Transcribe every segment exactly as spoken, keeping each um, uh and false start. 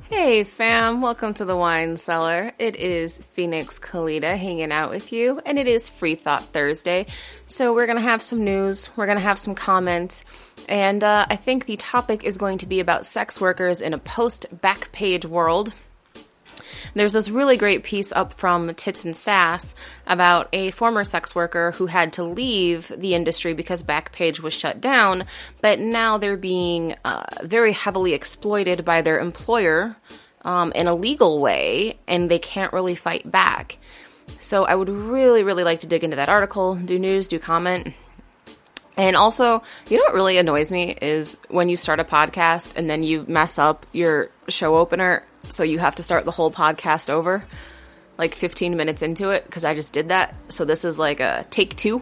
Hey fam, welcome to the Wine Cellar. It is Phoenix Kalita hanging out with you, and it is Free Thought Thursday. So we're going to have some news, we're going to have some comment, and uh, I think the topic is going to be about sex workers in a post-Backpage world. There's this really great piece up from Tits and Sass about a former sex worker who had to leave the industry because Backpage was shut down, but now they're being uh, very heavily exploited by their employer um, in a legal way, and they can't really fight back. So I would really, really like to dig into that article, do news, do comment. And also, you know what really annoys me is when you start a podcast and then you mess up your show opener, so you have to start the whole podcast over, like fifteen minutes into it, because I just did that. So this is like a take two.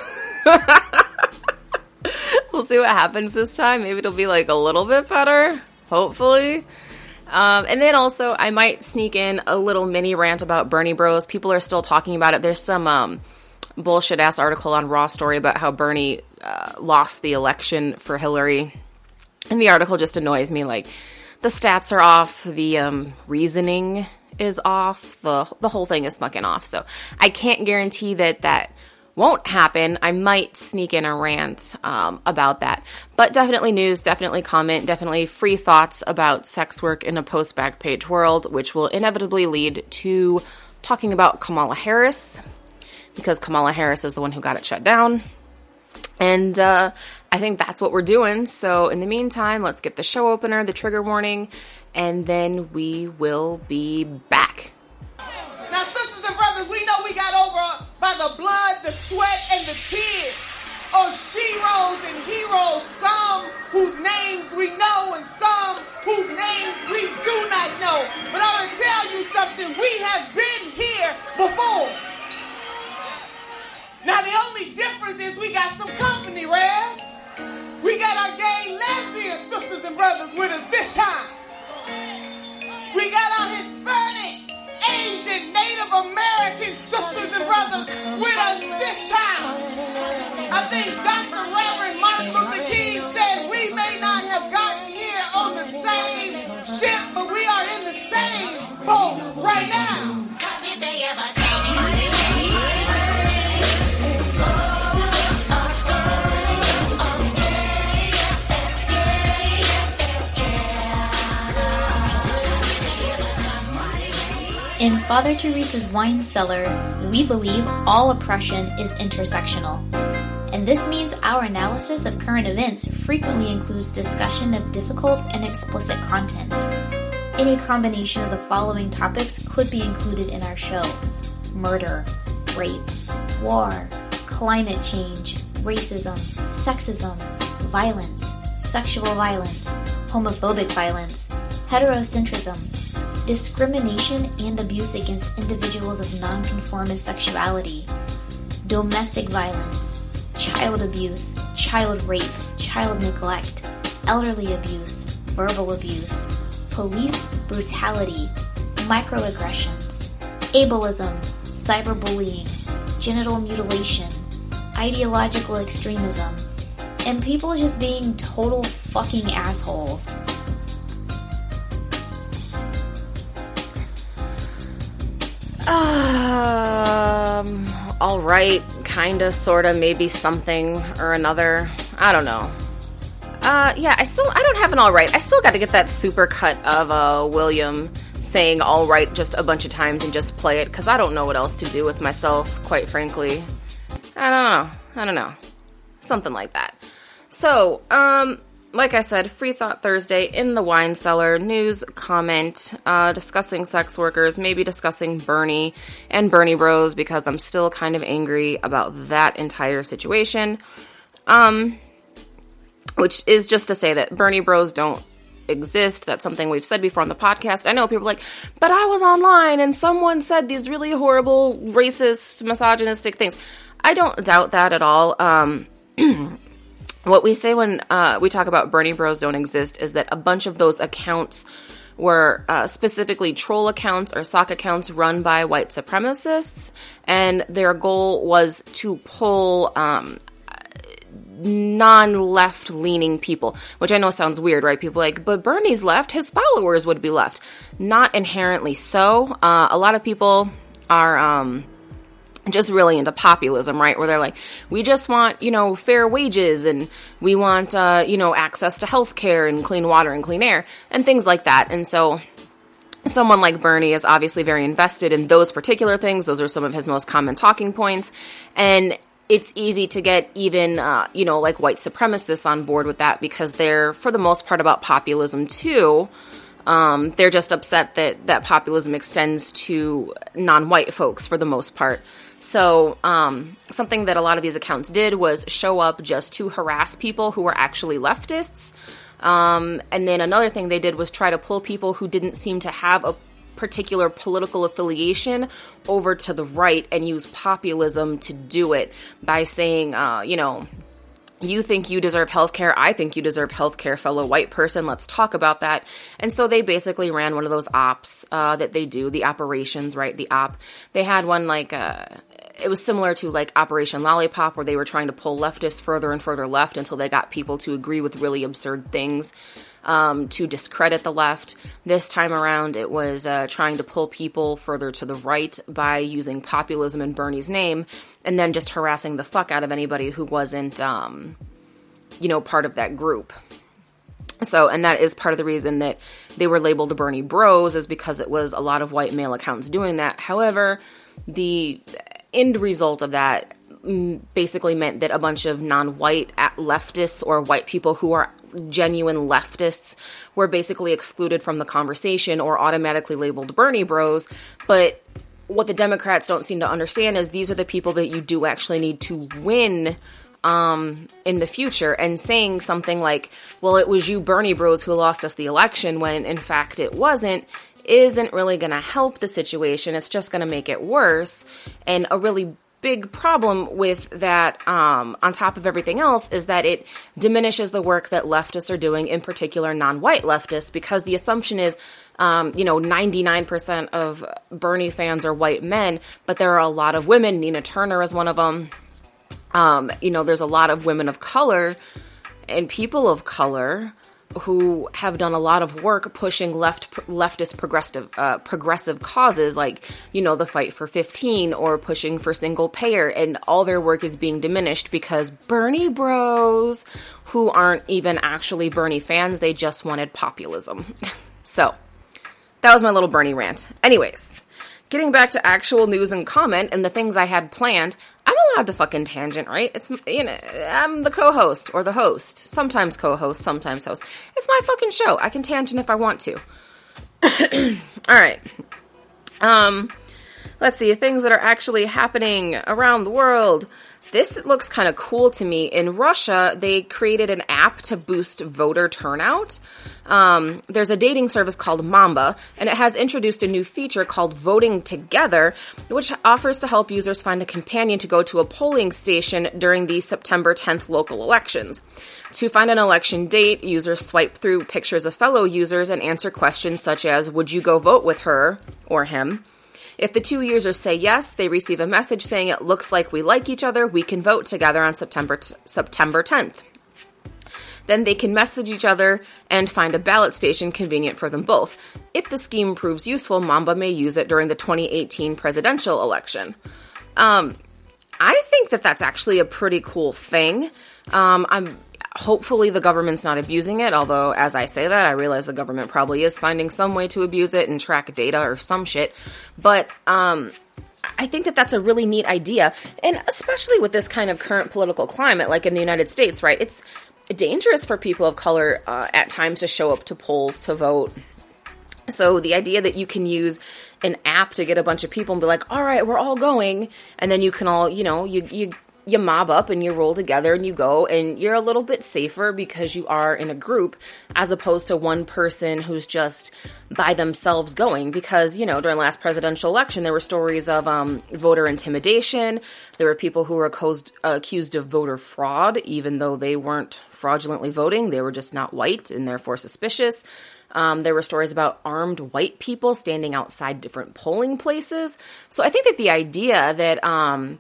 We'll see what happens this time. Maybe it'll be like a little bit better, hopefully. Um, and then also, I might sneak in a little mini rant about Bernie Bros. People are still talking about it. There's some um, bullshit-ass article on Raw Story about how Bernie uh, lost the election for Hillary. And the article just annoys me, like, the stats are off, the um, reasoning is off, the the whole thing is fucking off. So I can't guarantee that that won't happen. I might sneak in a rant um, about that. But definitely news, definitely comment, definitely free thoughts about sex work in a post-Backpage world, which will inevitably lead to talking about Kamala Harris, because Kamala Harris is the one who got it shut down. And uh, I think that's what we're doing. So in the meantime, let's get the show opener, the trigger warning, and then we will be back. Now, sisters and brothers, we know we got over by the blood, the sweat, and the tears of sheroes and heroes, some whose names we know and some whose names we do not know. But I'm going to tell you something. We have been here before. Now, the only difference is we got some company, Rev. We got our gay lesbian sisters and brothers with us this time. We got our Hispanic, Asian, Native American sisters and brothers with us this time. I think Doctor Reverend Martin Luther King said we may not have gotten here on the same ship, but we are in the same boat right now. In Father Teresa's Wine Cellar, we believe all oppression is intersectional. And this means our analysis of current events frequently includes discussion of difficult and explicit content. Any combination of the following topics could be included in our show: murder, rape, war, climate change, racism, sexism, violence, sexual violence, homophobic violence, heterocentrism, discrimination and abuse against individuals of nonconformist sexuality, domestic violence, child abuse, child rape, child neglect, elderly abuse, verbal abuse, police brutality, microaggressions, ableism, cyberbullying, genital mutilation, ideological extremism, and people just being total fucking assholes. Um, alright, kinda, sorta, maybe something or another. I don't know. Uh, yeah, I still, I don't have an alright. I still gotta get that super cut of, uh, William saying alright just a bunch of times and just play it, because I don't know what else to do with myself, quite frankly. I don't know. I don't know. Something like that. So, um... like I said, Free Thought Thursday in the Wine Cellar, news, comment, uh, discussing sex workers, maybe discussing Bernie and Bernie Bros, because I'm still kind of angry about that entire situation. Um, which is just to say that Bernie Bros don't exist. That's something we've said before on the podcast. I know people are like, but I was online and someone said these really horrible, racist, misogynistic things. I don't doubt that at all. Um... What we say when uh, we talk about Bernie Bros don't exist is that a bunch of those accounts were uh, specifically troll accounts or sock accounts run by white supremacists, and their goal was to pull um, non-left leaning people, which I know sounds weird, right? People are like, but Bernie's left, his followers would be left. Not inherently so. Uh, a lot of people are um, just really into populism, right? Where they're like, we just want, you know, fair wages, and we want, uh, you know, access to healthcare and clean water and clean air and things like that. And so someone like Bernie is obviously very invested in those particular things. Those are some of his most common talking points. And it's easy to get even, uh, you know, like white supremacists on board with that because they're, for the most part, about populism too. Um, they're just upset that, that populism extends to non-white folks for the most part. So um, something that a lot of these accounts did was show up just to harass people who were actually leftists. Um, and then another thing they did was try to pull people who didn't seem to have a particular political affiliation over to the right and use populism to do it by saying, uh, you know, you think you deserve healthcare. I think you deserve healthcare, fellow white person. Let's talk about that. And so they basically ran one of those ops uh, that they do, the operations, right? The op. They had one like, uh, it was similar to like Operation Lollipop, where they were trying to pull leftists further and further left until they got people to agree with really absurd things um, to discredit the left. This time around, it was uh, trying to pull people further to the right by using populism in Bernie's name, and then just harassing the fuck out of anybody who wasn't, um, you know, part of that group. So, and that is part of the reason that they were labeled the Bernie Bros, is because it was a lot of white male accounts doing that. However, the end result of that basically meant that a bunch of non-white leftists or white people who are genuine leftists were basically excluded from the conversation or automatically labeled Bernie Bros. But what the Democrats don't seem to understand is these are the people that you do actually need to win um, in the future. And saying something like, well, it was you Bernie Bros who lost us the election, when in fact it wasn't, isn't really going to help the situation. It's just going to make it worse. And a really big problem with that, um, on top of everything else, is that it diminishes the work that leftists are doing, in particular non-white leftists, because the assumption is, um, you know, ninety-nine percent of Bernie fans are white men, but there are a lot of women. Nina Turner is one of them. Um, you know, there's a lot of women of color and people of color who have done a lot of work pushing left leftist progressive uh, progressive causes, like, you know, the fight for fifteen or pushing for single payer, and all their work is being diminished because Bernie Bros, who aren't even actually Bernie fans, they just wanted populism. So that was my little Bernie rant. Anyways, getting back to actual news and comment and the things I had planned. I'm allowed to fucking tangent, right? It's, you know, I'm the co-host or the host. Sometimes co-host, sometimes host. It's my fucking show. I can tangent if I want to. All right. Um, let's see. Things that are actually happening around the world. This looks kind of cool to me. In Russia, they created an app to boost voter turnout. Um, there's a dating service called Mamba, and it has introduced a new feature called Voting Together, which offers to help users find a companion to go to a polling station during the September tenth local elections. To find an election date, users swipe through pictures of fellow users and answer questions such as, would you go vote with her or him? If the two users say yes, they receive a message saying it looks like we like each other, we can vote together on September t- September tenth. Then they can message each other and find a ballot station convenient for them both. If the scheme proves useful, Mamba may use it during the twenty eighteen presidential election. Um, I think that that's actually a pretty cool thing. Um, I'm Hopefully the government's not abusing it, although as I say that, I realize the government probably is finding some way to abuse it and track data or some shit. But um, I think that that's a really neat idea, and especially with this kind of current political climate, like in the United States, right? It's dangerous for people of color uh, at times to show up to polls to vote. So the idea that you can use an app to get a bunch of people and be like, all right, we're all going, and then you can all, you know, you you you mob up and you roll together and you go, and you're a little bit safer because you are in a group as opposed to one person who's just by themselves going. Because, you know, during the last presidential election, there were stories of um, voter intimidation. There were people who were accused, uh, accused of voter fraud, even though they weren't fraudulently voting. They were just not white and therefore suspicious. Um, there were stories about armed white people standing outside different polling places. So I think that the idea that, um,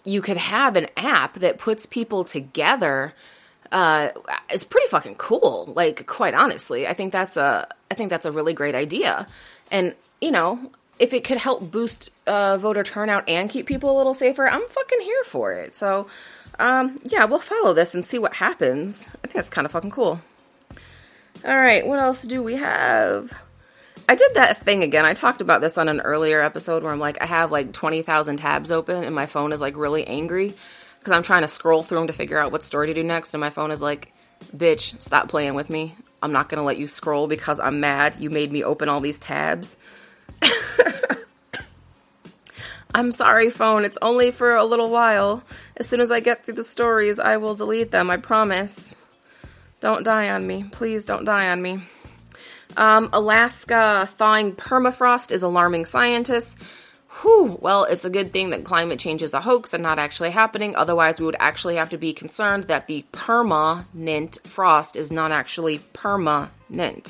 you could have an app that puts people together uh, is pretty fucking cool. Like, quite honestly, I think that's a, I think that's a really great idea. And, you know, if it could help boost uh, voter turnout and keep people a little safer, I'm fucking here for it. So, um, yeah, we'll follow this and see what happens. I think that's kind of fucking cool. All right, what else do we have? I did that thing again. I talked about this on an earlier episode where I'm like, I have like twenty thousand tabs open and my phone is like really angry because I'm trying to scroll through them to figure out what story to do next. And my phone is like, bitch, stop playing with me. I'm not going to let you scroll because I'm mad. You made me open all these tabs. I'm sorry, phone. It's only for a little while. As soon as I get through the stories, I will delete them. I promise. Don't die on me. Please don't die on me. Um, Alaska thawing permafrost is alarming scientists. Whew. Well, it's a good thing that climate change is a hoax and not actually happening. Otherwise, we would actually have to be concerned that the permanent frost is not actually permanent.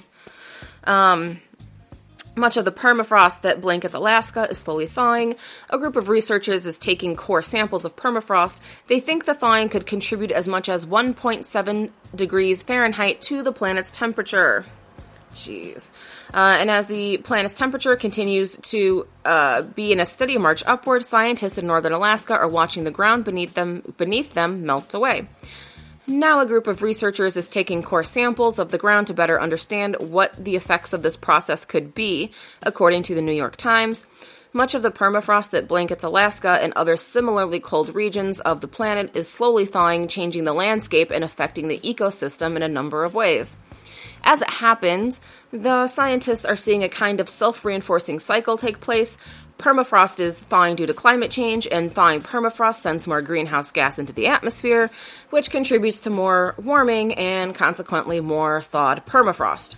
Um... Much of the permafrost that blankets Alaska is slowly thawing. A group of researchers is taking core samples of permafrost. They think the thawing could contribute as much as one point seven degrees Fahrenheit to the planet's temperature. Jeez. Uh, and as the planet's temperature continues to uh, be in a steady march upward, scientists in northern Alaska are watching the ground beneath them, beneath them melt away. Now a group of researchers is taking core samples of the ground to better understand what the effects of this process could be, according to the New York Times. Much of the permafrost that blankets Alaska and other similarly cold regions of the planet is slowly thawing, changing the landscape and affecting the ecosystem in a number of ways. As it happens, the scientists are seeing a kind of self-reinforcing cycle take place. Permafrost is thawing due to climate change, and thawing permafrost sends more greenhouse gas into the atmosphere, which contributes to more warming and consequently more thawed permafrost.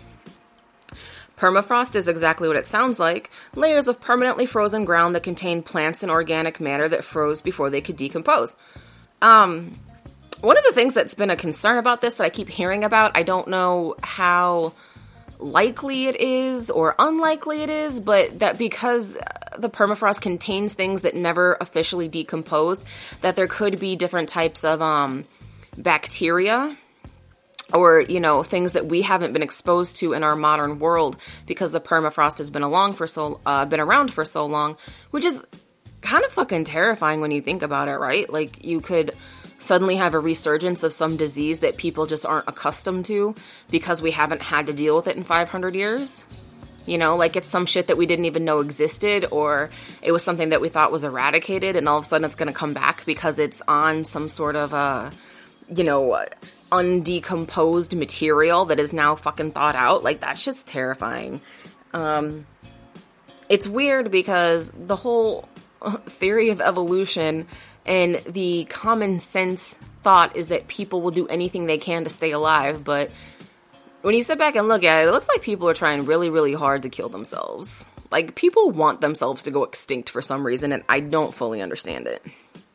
Permafrost is exactly what it sounds like, layers of permanently frozen ground that contain plants and organic matter that froze before they could decompose. Um, one of the things that's been a concern about this that I keep hearing about, I don't know how likely it is or unlikely it is, but that because the permafrost contains things that never officially decomposed, that there could be different types of um, bacteria or, you know, things that we haven't been exposed to in our modern world because the permafrost has been along for so uh, been around for so long, which is kind of fucking terrifying when you think about it, right? Like, you could suddenly have a resurgence of some disease that people just aren't accustomed to because we haven't had to deal with it in five hundred years. You know, like it's some shit that we didn't even know existed, or it was something that we thought was eradicated, and all of a sudden it's going to come back because it's on some sort of a, you know, undecomposed material that is now fucking thawed out. Like, that shit's terrifying. Um, it's weird because the whole theory of evolution and the common sense thought is that people will do anything they can to stay alive, but when you sit back and look at it, it looks like people are trying really, really hard to kill themselves. Like, people want themselves to go extinct for some reason, and I don't fully understand it.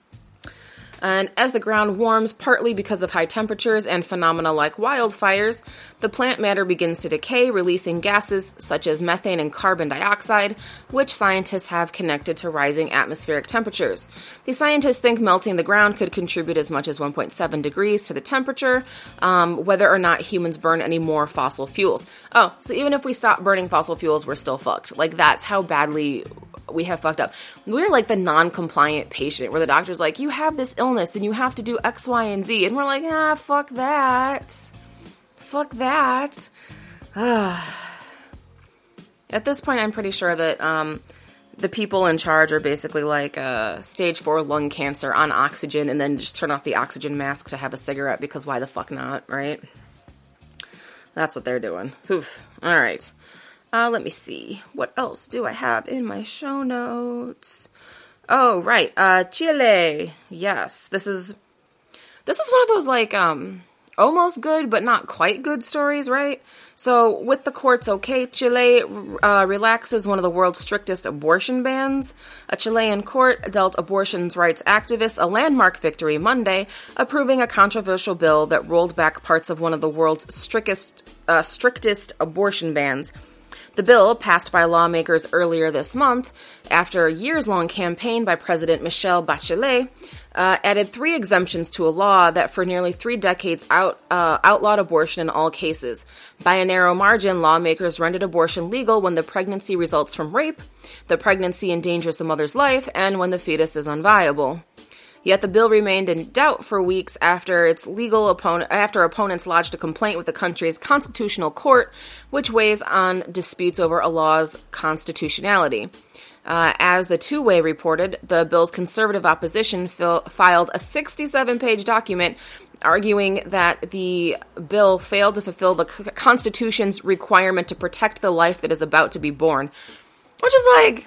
And as the ground warms, partly because of high temperatures and phenomena like wildfires, the plant matter begins to decay, releasing gases such as methane and carbon dioxide, which scientists have connected to rising atmospheric temperatures. The scientists think melting the ground could contribute as much as one point seven degrees to the temperature, um, whether or not humans burn any more fossil fuels. Oh, so even if we stop burning fossil fuels, we're still fucked. Like, that's how badly we have fucked up. We're like the non-compliant patient where the doctor's like, you have this illness and you have to do X, Y, and Z. And we're like, ah, fuck that. Fuck that. Ah. At this point, I'm pretty sure that um, the people in charge are basically like uh, stage four lung cancer on oxygen and then just turn off the oxygen mask to have a cigarette because why the fuck not, right? That's what they're doing. Oof. All right. Uh, let me see. What else do I have in my show notes? Oh, right. Uh, Chile. Yes. This is, this is one of those, like, um, almost good, but not quite good stories, right? So, with the courts okay, Chile uh, relaxes one of the world's strictest abortion bans. A Chilean court dealt abortion rights activists a landmark victory Monday, approving a controversial bill that rolled back parts of one of the world's strictest, uh, strictest abortion bans. The bill, passed by lawmakers earlier this month, after a years-long campaign by President Michelle Bachelet, uh, added three exemptions to a law that for nearly three decades out, uh, outlawed abortion in all cases. By a narrow margin, lawmakers rendered abortion legal when the pregnancy results from rape, the pregnancy endangers the mother's life, and when the fetus is unviable. Yet the bill remained in doubt for weeks after its legal opponent, after opponents lodged a complaint with the country's constitutional court, which weighs on disputes over a law's constitutionality. Uh, as the Two-Way reported, the bill's conservative opposition fil- filed a sixty-seven page document arguing that the bill failed to fulfill the c- Constitution's requirement to protect the life that is about to be born. Which is like,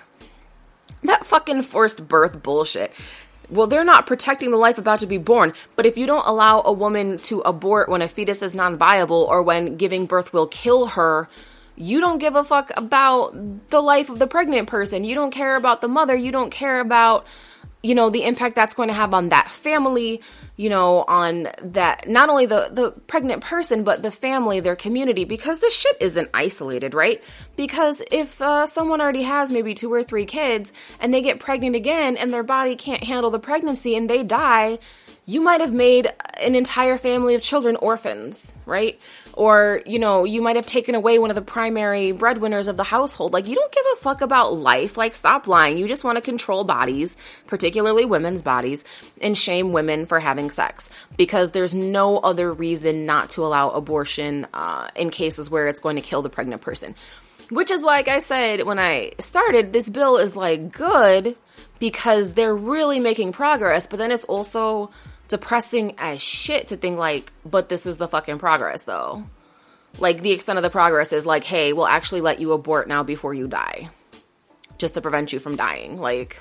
that fucking forced birth bullshit. Well, they're not protecting the life about to be born, but if you don't allow a woman to abort when a fetus is non-viable or when giving birth will kill her, you don't give a fuck about the life of the pregnant person. You don't care about the mother. You don't care about, you know, the impact that's going to have on that family, you know, on that, not only the, the pregnant person, but the family, their community, because this shit isn't isolated, right? Because if uh, someone already has maybe two or three kids and they get pregnant again and their body can't handle the pregnancy and they die, you might have made an entire family of children orphans, right? Or, you know, you might have taken away one of the primary breadwinners of the household. Like, you don't give a fuck about life. Like, stop lying. You just want to control bodies, particularly women's bodies, and shame women for having sex. Because there's no other reason not to allow abortion uh, in cases where it's going to kill the pregnant person. Which is, like I said when I started, this bill is, like, good because they're really making progress. But then it's also depressing as shit to think like, but this is the fucking progress though. Like, the extent of the progress is like, hey, we'll actually let you abort now before you die. Just to prevent you from dying. Like,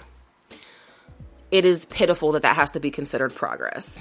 it is pitiful that that has to be considered progress.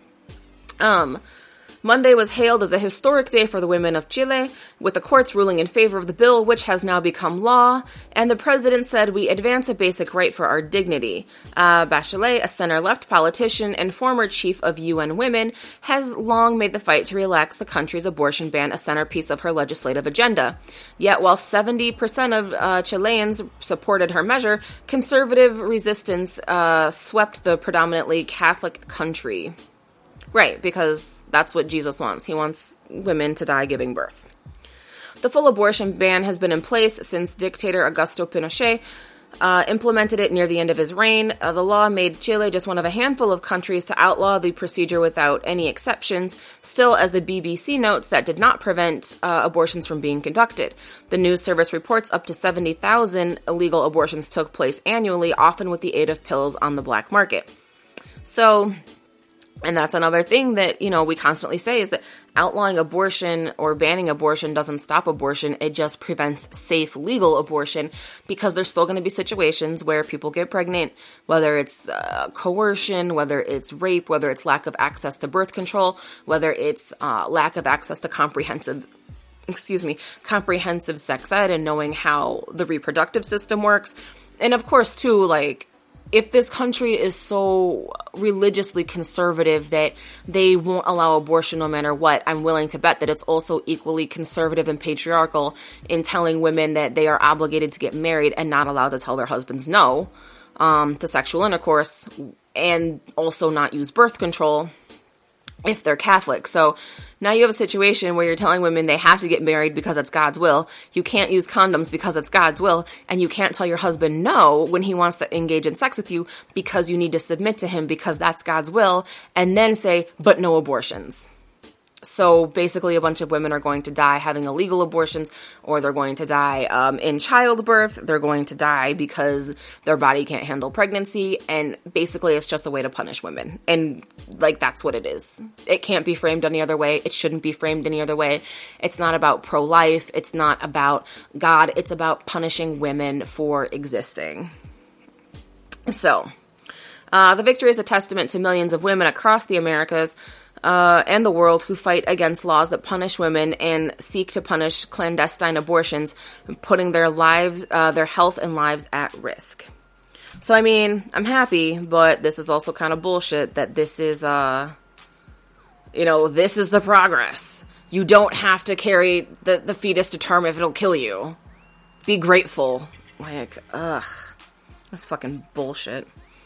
Um, Monday was hailed as a historic day for the women of Chile, with the courts ruling in favor of the bill, which has now become law, and the president said, "We advance a basic right for our dignity." Uh, Bachelet, a center-left politician and former chief of U N Women, has long made the fight to relax the country's abortion ban a centerpiece of her legislative agenda. Yet, while seventy percent of uh, Chileans supported her measure, conservative resistance uh, swept the predominantly Catholic country. Right, because that's what Jesus wants. He wants women to die giving birth. The full abortion ban has been in place since dictator Augusto Pinochet uh, implemented it near the end of his reign. Uh, the law made Chile just one of a handful of countries to outlaw the procedure without any exceptions. Still, as the B B C notes, that did not prevent uh, abortions from being conducted. The news service reports up to seventy thousand illegal abortions took place annually, often with the aid of pills on the black market. So, and that's another thing that, you know, we constantly say is that outlawing abortion or banning abortion doesn't stop abortion. It just prevents safe, legal abortion, because there's still going to be situations where people get pregnant, whether it's uh, coercion, whether it's rape, whether it's lack of access to birth control, whether it's uh, lack of access to comprehensive excuse me, comprehensive sex ed and knowing how the reproductive system works. And of course, too, like, if this country is so religiously conservative that they won't allow abortion no matter what, I'm willing to bet that it's also equally conservative and patriarchal in telling women that they are obligated to get married and not allowed to tell their husbands no um, to sexual intercourse, and also not use birth control if they're Catholic. So now you have a situation where you're telling women they have to get married because it's God's will. You can't use condoms because it's God's will. And you can't tell your husband no when he wants to engage in sex with you because you need to submit to him because that's God's will. And then say, but no abortions. So basically a bunch of women are going to die having illegal abortions, or they're going to die um, in childbirth. They're going to die because their body can't handle pregnancy. And basically it's just a way to punish women. And like, that's what it is. It can't be framed any other way. It shouldn't be framed any other way. It's not about pro-life. It's not about God. It's about punishing women for existing. So uh, the victory is a testament to millions of women across the Americas Uh, and the world who fight against laws that punish women and seek to punish clandestine abortions, putting their lives, uh, their health and lives at risk. So, I mean, I'm happy, but this is also kind of bullshit that this is, uh, you know, this is the progress. You don't have to carry the, the fetus to term if it'll kill you. be grateful. Like, ugh. That's fucking bullshit.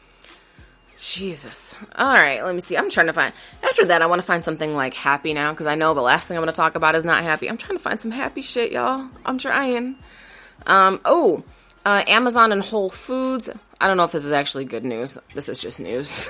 Jesus. All right, let me see. I'm trying to find... After that, I want to find something, like, happy now, because I know the last thing I'm going to talk about is not happy. I'm trying to find some happy shit, y'all. I'm trying. Um, oh, uh, Amazon and Whole Foods. I don't know if this is actually good news. This is just news.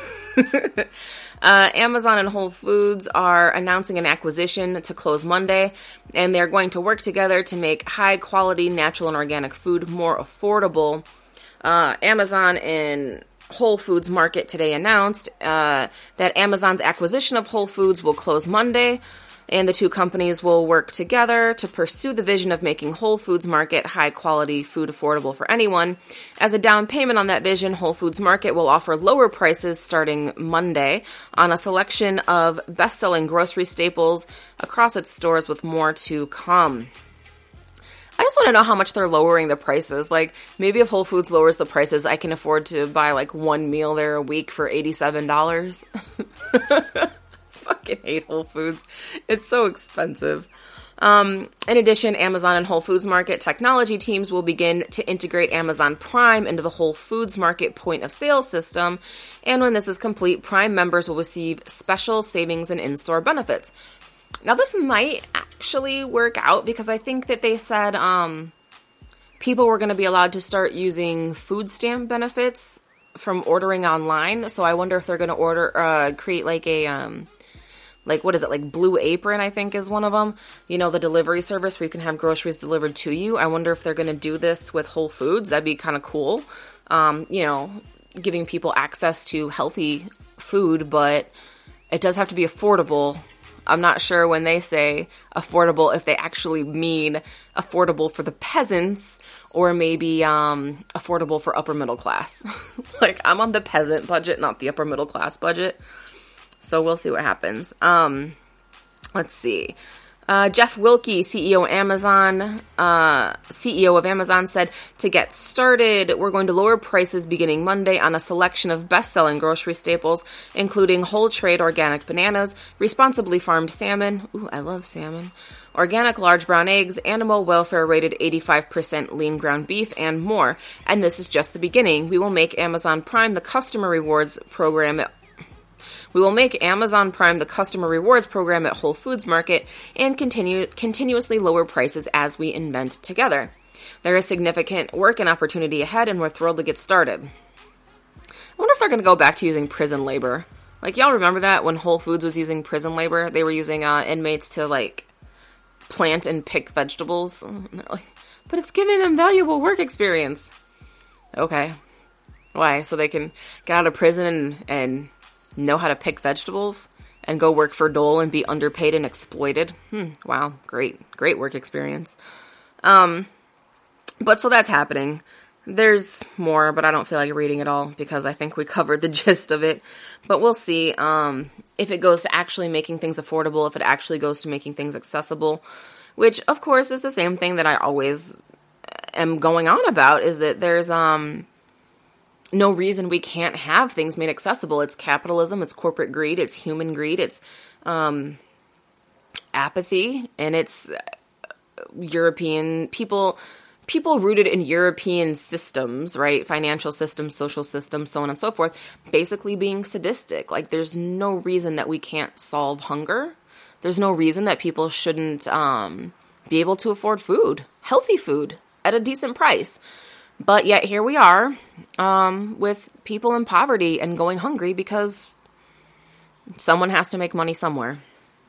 uh, Amazon and Whole Foods are announcing an acquisition to close Monday, and they're going to work together to make high-quality, natural, and organic food more affordable. Uh, Amazon and Whole Foods Market today announced uh, that Amazon's acquisition of Whole Foods will close Monday, and the two companies will work together to pursue the vision of making Whole Foods Market high-quality food affordable for anyone. As a down payment on that vision, Whole Foods Market will offer lower prices starting Monday on a selection of best-selling grocery staples across its stores, with more to come. I just want to know how much they're lowering the prices. Like, maybe if Whole Foods lowers the prices, I can afford to buy, like, one meal there a week for eighty-seven dollars. Fucking hate Whole Foods. It's so expensive. Um, in addition, Amazon and Whole Foods Market technology teams will begin to integrate Amazon Prime into the Whole Foods Market point of sale system. And when this is complete, Prime members will receive special savings and in-store benefits. Now, this might actually work out, because I think that they said um, people were going to be allowed to start using food stamp benefits from ordering online. So I wonder if they're going to order, uh, create like a, um, like, what is it? Like Blue Apron, I think, is one of them. You know, the delivery service where you can have groceries delivered to you. I wonder if they're going to do this with Whole Foods. That'd be kind of cool. Um, you know, giving people access to healthy food, but it does have to be affordable. I'm not sure when they say affordable if they actually mean affordable for the peasants, or maybe um, affordable for upper middle class. Like, I'm on the peasant budget, not the upper middle class budget. So we'll see what happens. Um, let's see. Uh, Jeff Wilke, C E O of Amazon, uh, C E O of Amazon, said, to get started, we're going to lower prices beginning Monday on a selection of best-selling grocery staples, including whole trade organic bananas, responsibly farmed salmon, ooh, I love salmon, organic large brown eggs, animal welfare rated eighty-five percent lean ground beef, and more. And this is just the beginning. We will make Amazon Prime the customer rewards program at We will make Amazon Prime the customer rewards program at Whole Foods Market and continue continuously lower prices as we invent together. There is significant work and opportunity ahead, and we're thrilled to get started. I wonder if they're going to go back to using prison labor. Like, y'all remember that when Whole Foods was using prison labor? They were using uh, inmates to, like, plant and pick vegetables. And they're like, but it's giving them valuable work experience. Okay. Why? So they can get out of prison and... and know how to pick vegetables and go work for Dole and be underpaid and exploited. Hmm, wow, great, great work experience. Um, but so that's happening. There's more, but I don't feel like reading it all because I think we covered the gist of it. But we'll see um, if it goes to actually making things affordable, if it actually goes to making things accessible, which, of course, is the same thing that I always am going on about, is that there's... um. no reason we can't have things made accessible. It's capitalism, it's corporate greed, it's human greed, it's um, apathy, and it's European people, people rooted in European systems, right? Financial systems, social systems, so on and so forth, basically being sadistic. Like, there's no reason that we can't solve hunger. There's no reason that people shouldn't um, be able to afford food, healthy food, at a decent price. But yet here we are um, with people in poverty and going hungry because someone has to make money somewhere.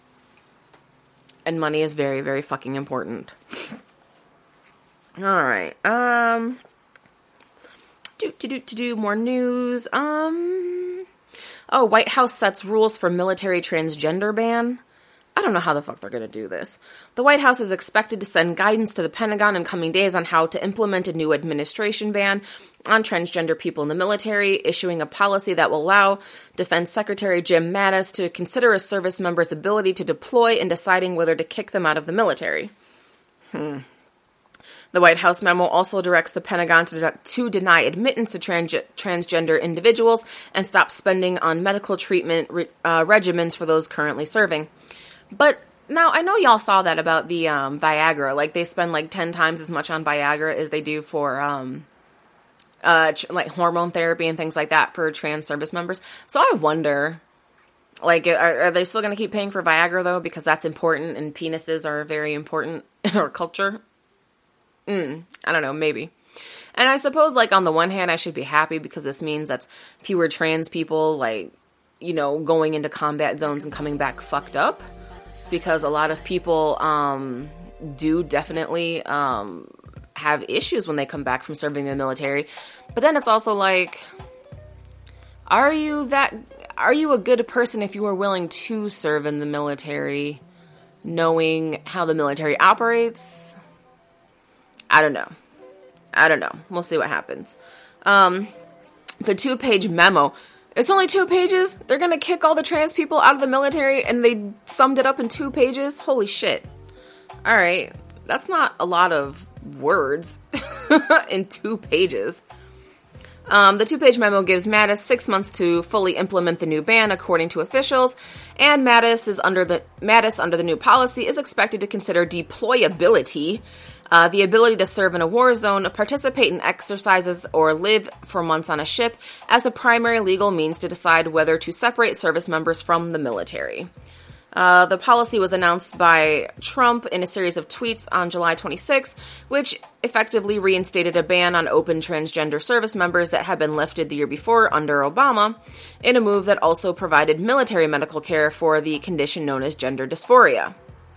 And money is very, very fucking important. All right. Um, do, do, do, do, do, more news. Um, oh, White House sets rules for military transgender ban. I don't know how the fuck they're going to do this. The White House is expected to send guidance to the Pentagon in coming days on how to implement a new administration ban on transgender people in the military, issuing a policy that will allow Defense Secretary Jim Mattis to consider a service member's ability to deploy in deciding whether to kick them out of the military. Hmm. The White House memo also directs the Pentagon to, to deny admittance to trans- transgender individuals and stop spending on medical treatment re- uh, regimens for those currently serving. But Now, I know y'all saw that about the um, Viagra. Like, they spend, like, ten times as much on Viagra as they do for, um, uh, tr- like, hormone therapy and things like that for trans service members. So I wonder, like, are, are they still going to keep paying for Viagra, though? Because that's important, and penises are very important in our culture. Mm, I don't know, maybe. And I suppose, like, on the one hand, I should be happy because this means that's fewer trans people, like, you know, going into combat zones and coming back fucked up. Because a lot of people um, do definitely um, have issues when they come back from serving in the military. But then it's also like, are you that, are you a good person if you are willing to serve in the military, knowing how the military operates? I don't know. I don't know. We'll see what happens. Um, the two-page memo. It's only two pages? They're gonna kick all the trans people out of the military and they summed it up in two pages? Holy shit. Alright. That's not a lot of words in two pages. Um, the two-page memo gives Mattis six months to fully implement the new ban, according to officials, and Mattis is under the Mattis under the new policy is expected to consider deployability, uh, the ability to serve in a war zone, participate in exercises, or live for months on a ship as the primary legal means to decide whether to separate service members from the military. Uh, the policy was announced by Trump in a series of tweets on July twenty-sixth, which effectively reinstated a ban on open transgender service members that had been lifted the year before under Obama, in a move that also provided military medical care for the condition known as gender dysphoria.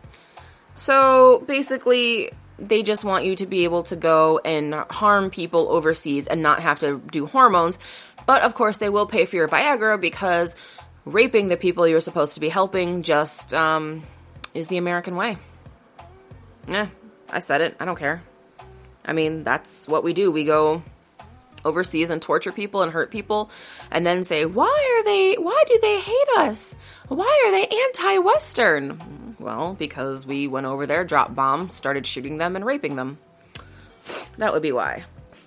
So basically, they just want you to be able to go and harm people overseas and not have to do hormones, but of course they will pay for your Viagra because raping the people you're supposed to be helping just, um, is the American way. Yeah, I said it. I don't care. I mean, that's what we do. We go overseas and torture people and hurt people and then say, why are they, why do they hate us? Why are they anti-Western? Well, because we went over there, dropped bombs, started shooting them and raping them. That would be why.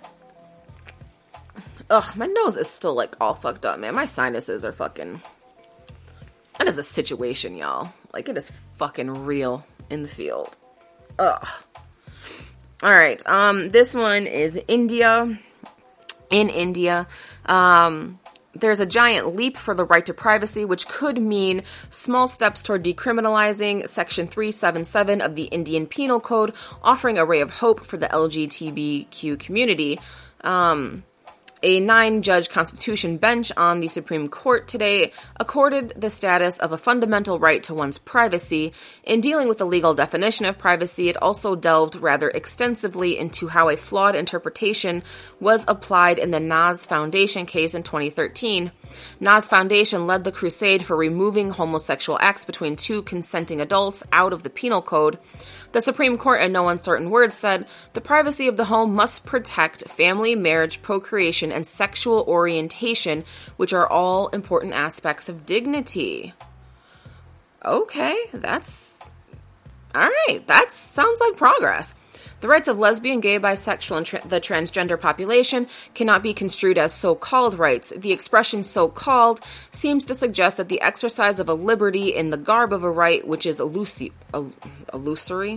Ugh, my nose is still, like, all fucked up, man. My sinuses are fucking... That is a situation, y'all. Like, it is fucking real in the field. Ugh. Alright, um, this one is India. In India, um, there's a giant leap for the right to privacy, which could mean small steps toward decriminalizing Section three seventy-seven of the Indian Penal Code, offering a ray of hope for the L G B T Q community. Um... A nine-judge constitution bench on the Supreme Court today accorded the status of a fundamental right to one's privacy. In dealing with the legal definition of privacy, it also delved rather extensively into how a flawed interpretation was applied in the Naz Foundation case in twenty thirteen. Naz Foundation led the crusade for removing homosexual acts between two consenting adults out of the penal code. The Supreme Court, in no uncertain words, said, the privacy of the home must protect family, marriage, procreation, and sexual orientation, which are all important aspects of dignity. Okay, that's... Alright, that sounds like progress. The rights of lesbian, gay, bisexual, and tra- the transgender population cannot be construed as so-called rights. The expression so-called seems to suggest that the exercise of a liberty in the garb of a right, which is illusi- ill- illusory.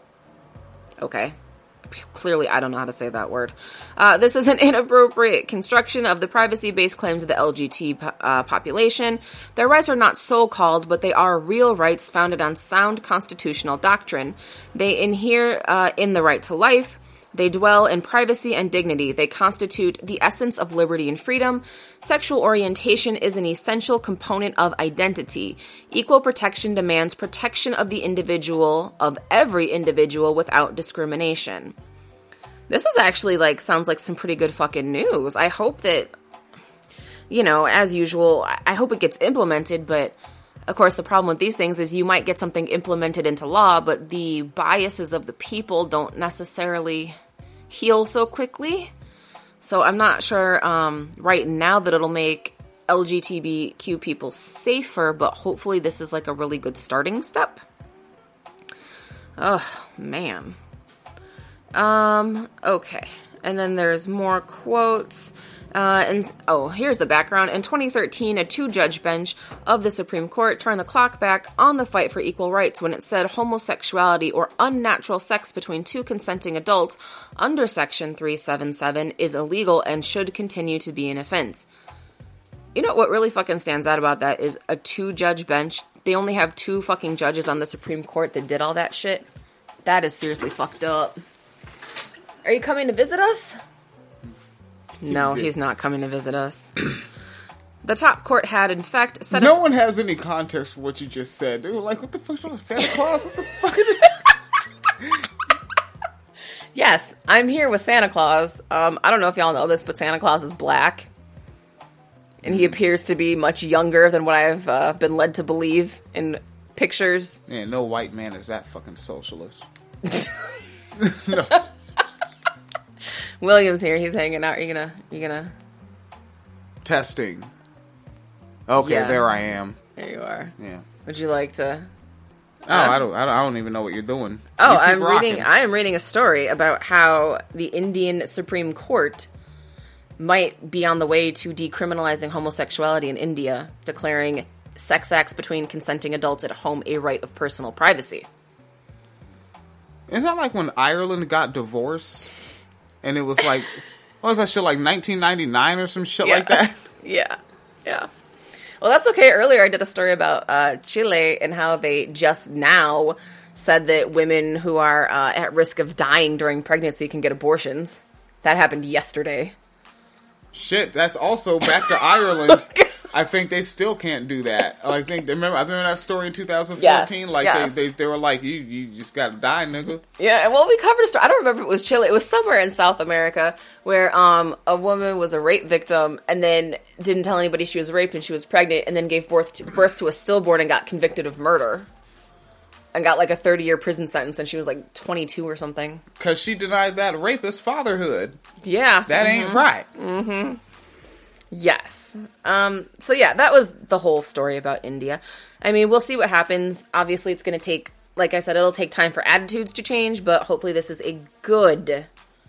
Okay. Clearly, I don't know how to say that word. Uh, this is an inappropriate construction of the privacy-based claims of the L G B T uh, population. Their rights are not so-called, but they are real rights founded on sound constitutional doctrine. They inhere uh, in the right to life. They dwell in privacy and dignity. They constitute the essence of liberty and freedom. Sexual orientation is an essential component of identity. Equal protection demands protection of the individual, of every individual, without discrimination. This is actually, like, sounds like some pretty good fucking news. I hope that, you know, as usual, I hope it gets implemented, but of course, the problem with these things is you might get something implemented into law, but the biases of the people don't necessarily heal so quickly. So I'm not sure um, right now that it'll make L G B T Q people safer, but hopefully this is like a really good starting step. Ugh, man. Um, okay. And then there's more quotes. Uh, and oh, here's the background. In twenty thirteen, a two-judge bench of the Supreme Court turned the clock back on the fight for equal rights when it said homosexuality or unnatural sex between two consenting adults under Section three seventy-seven is illegal and should continue to be an offense. You know what really fucking stands out about that is a two-judge bench. They only have two fucking judges on the Supreme Court that did all that shit. That is seriously fucked up. Are you coming to visit us? No, he's not coming to visit us. The top court had, in fact, set No a... one has any context for what you just said. They were like, what the fuck's wrong with Santa Claus? What the fuck is it? Yes, I'm here with Santa Claus. Um, I don't know if y'all know this, but Santa Claus is black. And he appears to be much younger than what I've uh, been led to believe in pictures. Yeah, no white man is that fucking socialist. No. William's here. He's hanging out. Are you gonna... You gonna... Testing. Okay, Yeah. there I am. There you are. Yeah. Would you like to... Oh, I don't, I don't. I don't even know what you're doing. Oh, You keep I'm rocking. reading. I am reading a story about how the Indian Supreme Court might be on the way to decriminalizing homosexuality in India, declaring sex acts between consenting adults at home a right of personal privacy. Is that like when Ireland got divorced, and it was like, what was that shit, like nineteen ninety-nine or some shit Yeah. like that? Yeah, yeah. Well, that's okay. Earlier, I did a story about uh, Chile and how they just now said that women who are uh, at risk of dying during pregnancy can get abortions. That happened yesterday. Shit, that's also back to Ireland. I think they still can't do that. I think remember. I remember that story in two thousand fourteen. Yes, like yes. they, they they were like, you you just gotta die, nigga. Yeah, well, we covered a story. I don't remember if it was Chile. It was somewhere in South America where um, a woman was a rape victim and then didn't tell anybody she was raped and she was pregnant and then gave birth to, birth to a stillborn and got convicted of murder. And got like a thirty-year prison sentence and she was like twenty-two or something. Because she denied that rapist fatherhood. Yeah. That mm-hmm. ain't right. Mm-hmm. Yes. Um, so yeah, that was the whole story about India. I mean, we'll see what happens. Obviously, it's going to take, like I said, it'll take time for attitudes to change, but hopefully this is a good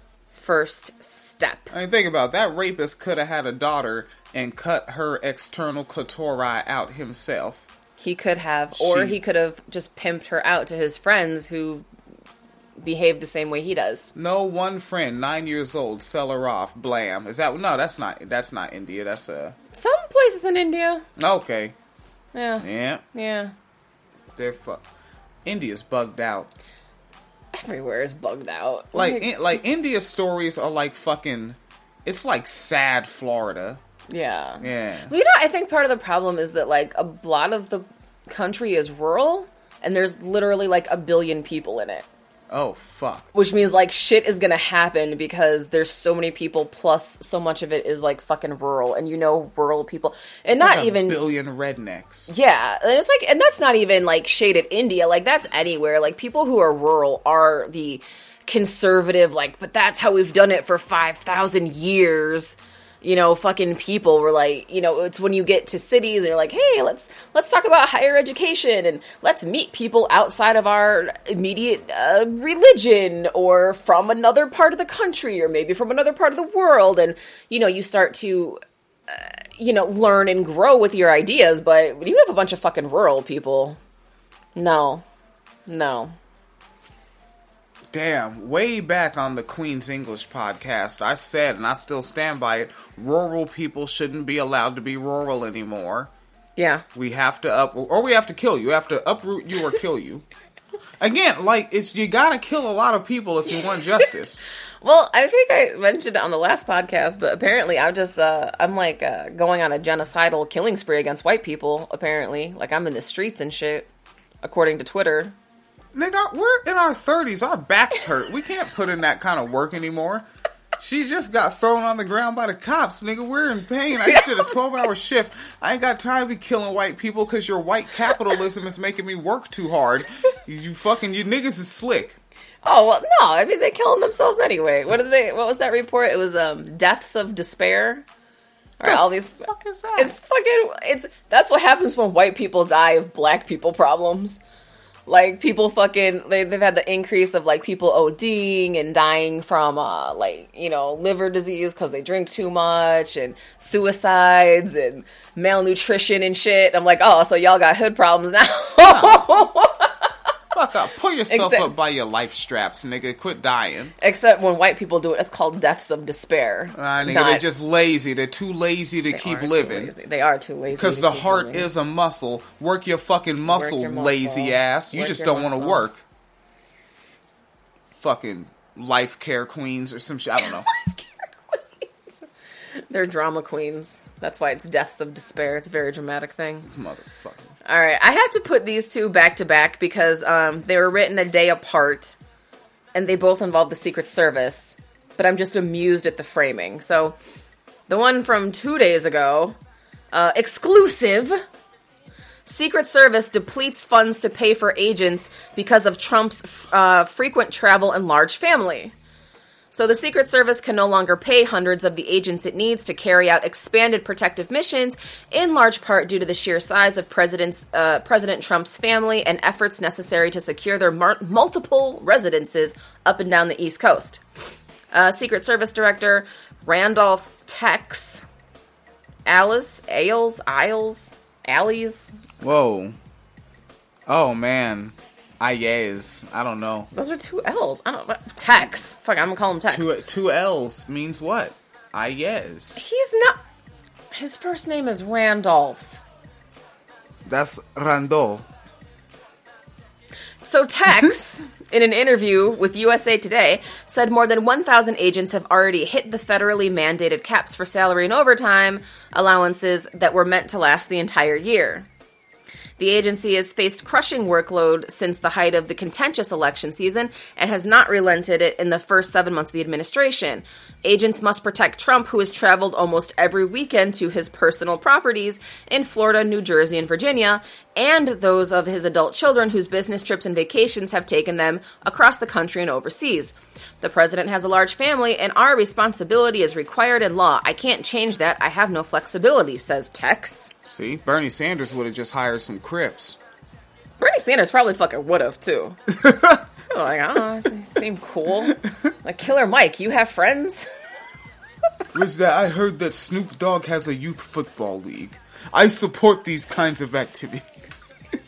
first step. I mean, think about it. That rapist could have had a daughter and cut her external clitori out himself. He could have, or She- he could have just pimped her out to his friends who behave the same way he does. No one friend, nine years old, sell her off. Blam. Is that no? That's not. That's not India. That's uh Some places in India. okay. Yeah. Yeah, Yeah. they're fuck. India's bugged out. Everywhere is bugged out. Like in, like India stories are like fucking. It's like sad Florida. Yeah. Yeah. Well, you know, I think part of the problem is that, like, a lot of the country is rural, and there's literally, like, a billion people in it. Oh fuck. Which means, like, shit is gonna happen because there's so many people, plus so much of it is, like, fucking rural, and you know rural people. And It's not like a even... billion rednecks. Yeah, and it's like, and that's not even, like, shade at India. Like, that's anywhere. Like, people who are rural are the conservative, like, but that's how we've done it for five thousand years. You know, fucking people were like, you know, it's when you get to cities and you're like, hey, let's let's talk about higher education and let's meet people outside of our immediate uh, religion or from another part of the country or maybe from another part of the world. And, you know, you start to, uh, you know, learn and grow with your ideas. But when you have a bunch of fucking rural people, no, no. Damn, way back on the Queen's English podcast, I said, and I still stand by it, rural people shouldn't be allowed to be rural anymore. Yeah. We have to up, or we have to kill you. We have to uproot you or kill you. Again, like, it's, you gotta kill a lot of people if you want justice. Well, I think I mentioned it on the last podcast, but apparently I'm just, uh, I'm like, uh, going on a genocidal killing spree against white people, apparently. Like, I'm in the streets and shit, according to Twitter. Nigga, we're in our thirties. Our backs hurt. We can't put in that kind of work anymore. She just got thrown on the ground by the cops. Nigga, we're in pain. I just did a twelve-hour shift. I ain't got time to be killing white people because your white capitalism is making me work too hard. You fucking, you niggas is slick. Oh, well, no, I mean, they're killing themselves anyway. What did they, what was that report? It was, um, deaths of despair. Or all these, What the fuck is that? it's fucking, it's, that's what happens when white people die of black people problems. Like, people fucking, they, they've had the increase of, like, people ODing and dying from, uh, like, you know, liver disease because they drink too much, and suicides, and malnutrition and shit. I'm like, oh, so y'all got hood problems now. Oh. Fuck up. Pull yourself Except, up by your life straps, nigga. Quit dying. Except when white people do it, it's called deaths of despair. Uh, nigga, Not, they're just lazy. They're too lazy to they keep are living. Too lazy. They are too lazy. Because the heart living. is a muscle. Work your fucking muscle, your muscle. lazy ass. You work just don't want to muscle. work. Fucking life care queens or some shit. I don't know. They're drama queens. That's why it's deaths of despair. It's a very dramatic thing. Motherfucker. All right, I have to put these two back to back because um, they were written a day apart, and they both involve the Secret Service, but I'm just amused at the framing. So, the one from two days ago, uh, exclusive, Secret Service depletes funds to pay for agents because of Trump's uh, frequent travel and large family. So the Secret Service can no longer pay hundreds of the agents it needs to carry out expanded protective missions, in large part due to the sheer size of President's, uh, President Trump's family and efforts necessary to secure their mar- multiple residences up and down the East Coast. Uh, Secret Service Director Randolph Tex, Alice, Ailes, Isles, Allies. Whoa. Oh, man. Ayes. I don't know. Those are two L's. I don't know. Tex. Fuck, I'm gonna call him Tex. Two, two L's means what? Ayes. He's not... His first name is Randolph. That's Rando. So Tex, in an interview with U S A Today, said more than one thousand agents have already hit the federally mandated caps for salary and overtime allowances that were meant to last the entire year. The agency has faced crushing workload since the height of the contentious election season and has not relented it in the first seven months of the administration. Agents must protect Trump, who has traveled almost every weekend to his personal properties in Florida, New Jersey, and Virginia, and those of his adult children whose business trips and vacations have taken them across the country and overseas. The president has a large family, and our responsibility is required in law. I can't change that. I have no flexibility, says Tex. See, Bernie Sanders would have just hired some Crips. Bernie Sanders probably fucking would have, too. Like, I don't know, they seem cool. Like, Killer Mike, you have friends? Was that I heard that Snoop Dogg has a youth football league. I support these kinds of activities.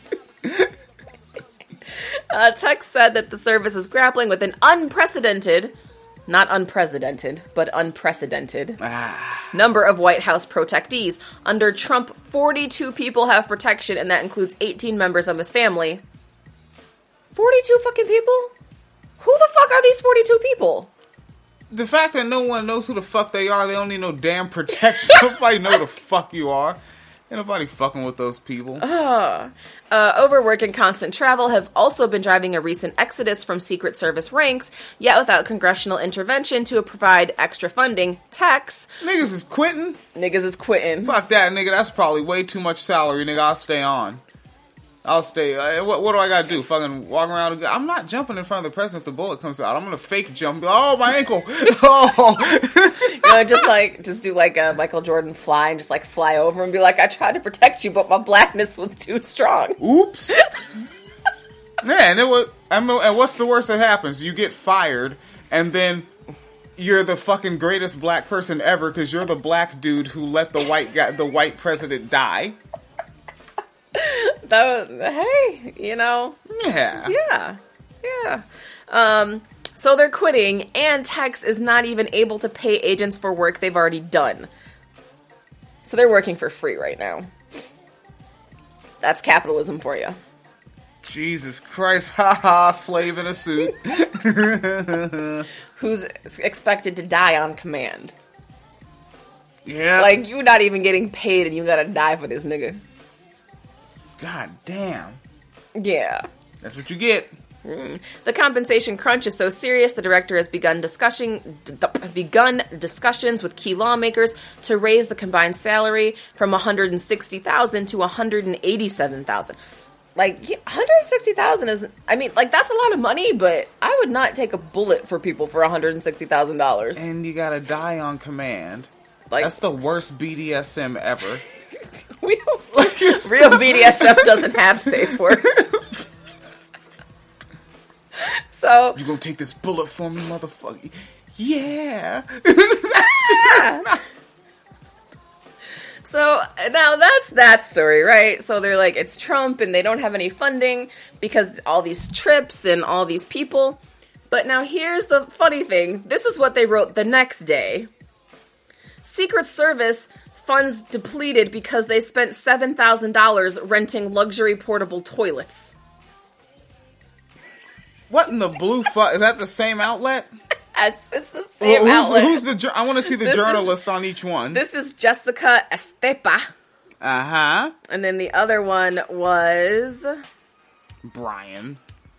uh, Tex said that the service is grappling with an unprecedented, not unprecedented, but unprecedented ah. number of White House protectees. Under Trump, forty-two people have protection, and that includes eighteen members of his family. forty-two fucking people? Who the fuck are these forty-two people? The fact that no one knows who the fuck they are, they don't need no damn protection. Nobody know who the fuck you are. Ain't nobody fucking with those people. Uh, uh, overwork and constant travel have also been driving a recent exodus from Secret Service ranks, yet without congressional intervention to provide extra funding. Tex. Niggas is quitting? Niggas is quitting. Fuck that, nigga. That's probably way too much salary, nigga. I'll stay on. I'll stay. Uh, what, what do I gotta do? Fucking walk around? I'm not jumping in front of the president if the bullet comes out. I'm gonna fake jump. Oh, my ankle. Oh. You know, just like, just do like a Michael Jordan fly and just like fly over and be like, I tried to protect you, but my blackness was too strong. Oops. Yeah, and it was, and what's the worst that happens? You get fired, and then you're the fucking greatest black person ever because you're the black dude who let the white guy, the white president die. That was, hey, you know. Yeah. Yeah. Yeah. Um, so they're quitting, and Tex is not even able to pay agents for work they've already done. So they're working for free right now. That's capitalism for you. Jesus Christ. Ha ha, slave in a suit. Who's expected to die on command. Yeah. Like, you're not even getting paid and you gotta die for this nigga. God damn. Yeah. That's what you get. Mm. The compensation crunch is so serious, the director has begun discussing d- begun discussions with key lawmakers to raise the combined salary from one hundred sixty thousand dollars to one hundred eighty-seven thousand dollars. Like, one hundred sixty thousand dollars is, I mean, like, that's a lot of money, but I would not take a bullet for people for one hundred sixty thousand dollars. And you gotta die on command. Like, that's the worst B D S M ever. We don't. Real B D S M doesn't have safe words. So you gonna take this bullet for me, motherfucker? Yeah. yeah. So now that's that story, right? So they're like, it's Trump and they don't have any funding because all these trips and all these people. But now here's the funny thing. This is what they wrote the next day. Secret Service funds depleted because they spent seven thousand dollars renting luxury portable toilets. What in the blue fuck? Is that the same outlet? Yes, it's the same well, who's, outlet. Who's the? I want to see the This journalist is, on each one. This is Jessica Estepa. Uh huh. And then the other one was Brian.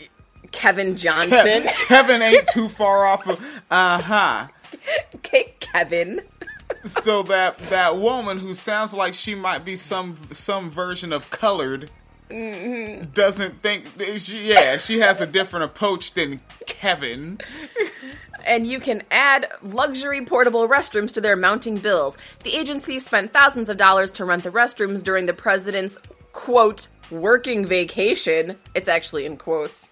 Kevin Johnson. Ke- Kevin ain't too far off of. Uh huh. Okay, Kevin. So that that woman who sounds like she might be some some version of colored. Mm-hmm. Doesn't think she, yeah she has a different approach than Kevin. And you can add luxury portable restrooms to their mounting bills. The agency spent thousands of dollars to rent the restrooms during the president's, quote, working vacation. It's actually in quotes.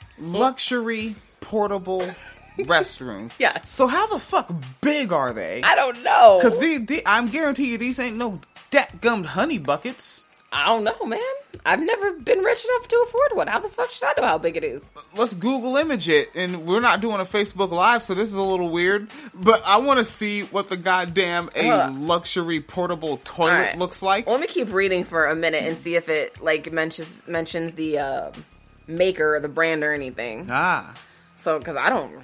Luxury portable restrooms. Yeah. So how the fuck big are they? I don't know. Because the, the, I'm guarantee you these ain't no dat-gummed honey buckets. I don't know, man. I've never been rich enough to afford one. How the fuck should I know how big it is? Let's Google image it. And we're not doing a Facebook Live, so this is a little weird. But I want to see what the goddamn a uh, luxury portable toilet right. looks like. Well, let me keep reading for a minute and see if it like mentions mentions the uh, maker or the brand or anything. Ah. So, because I don't...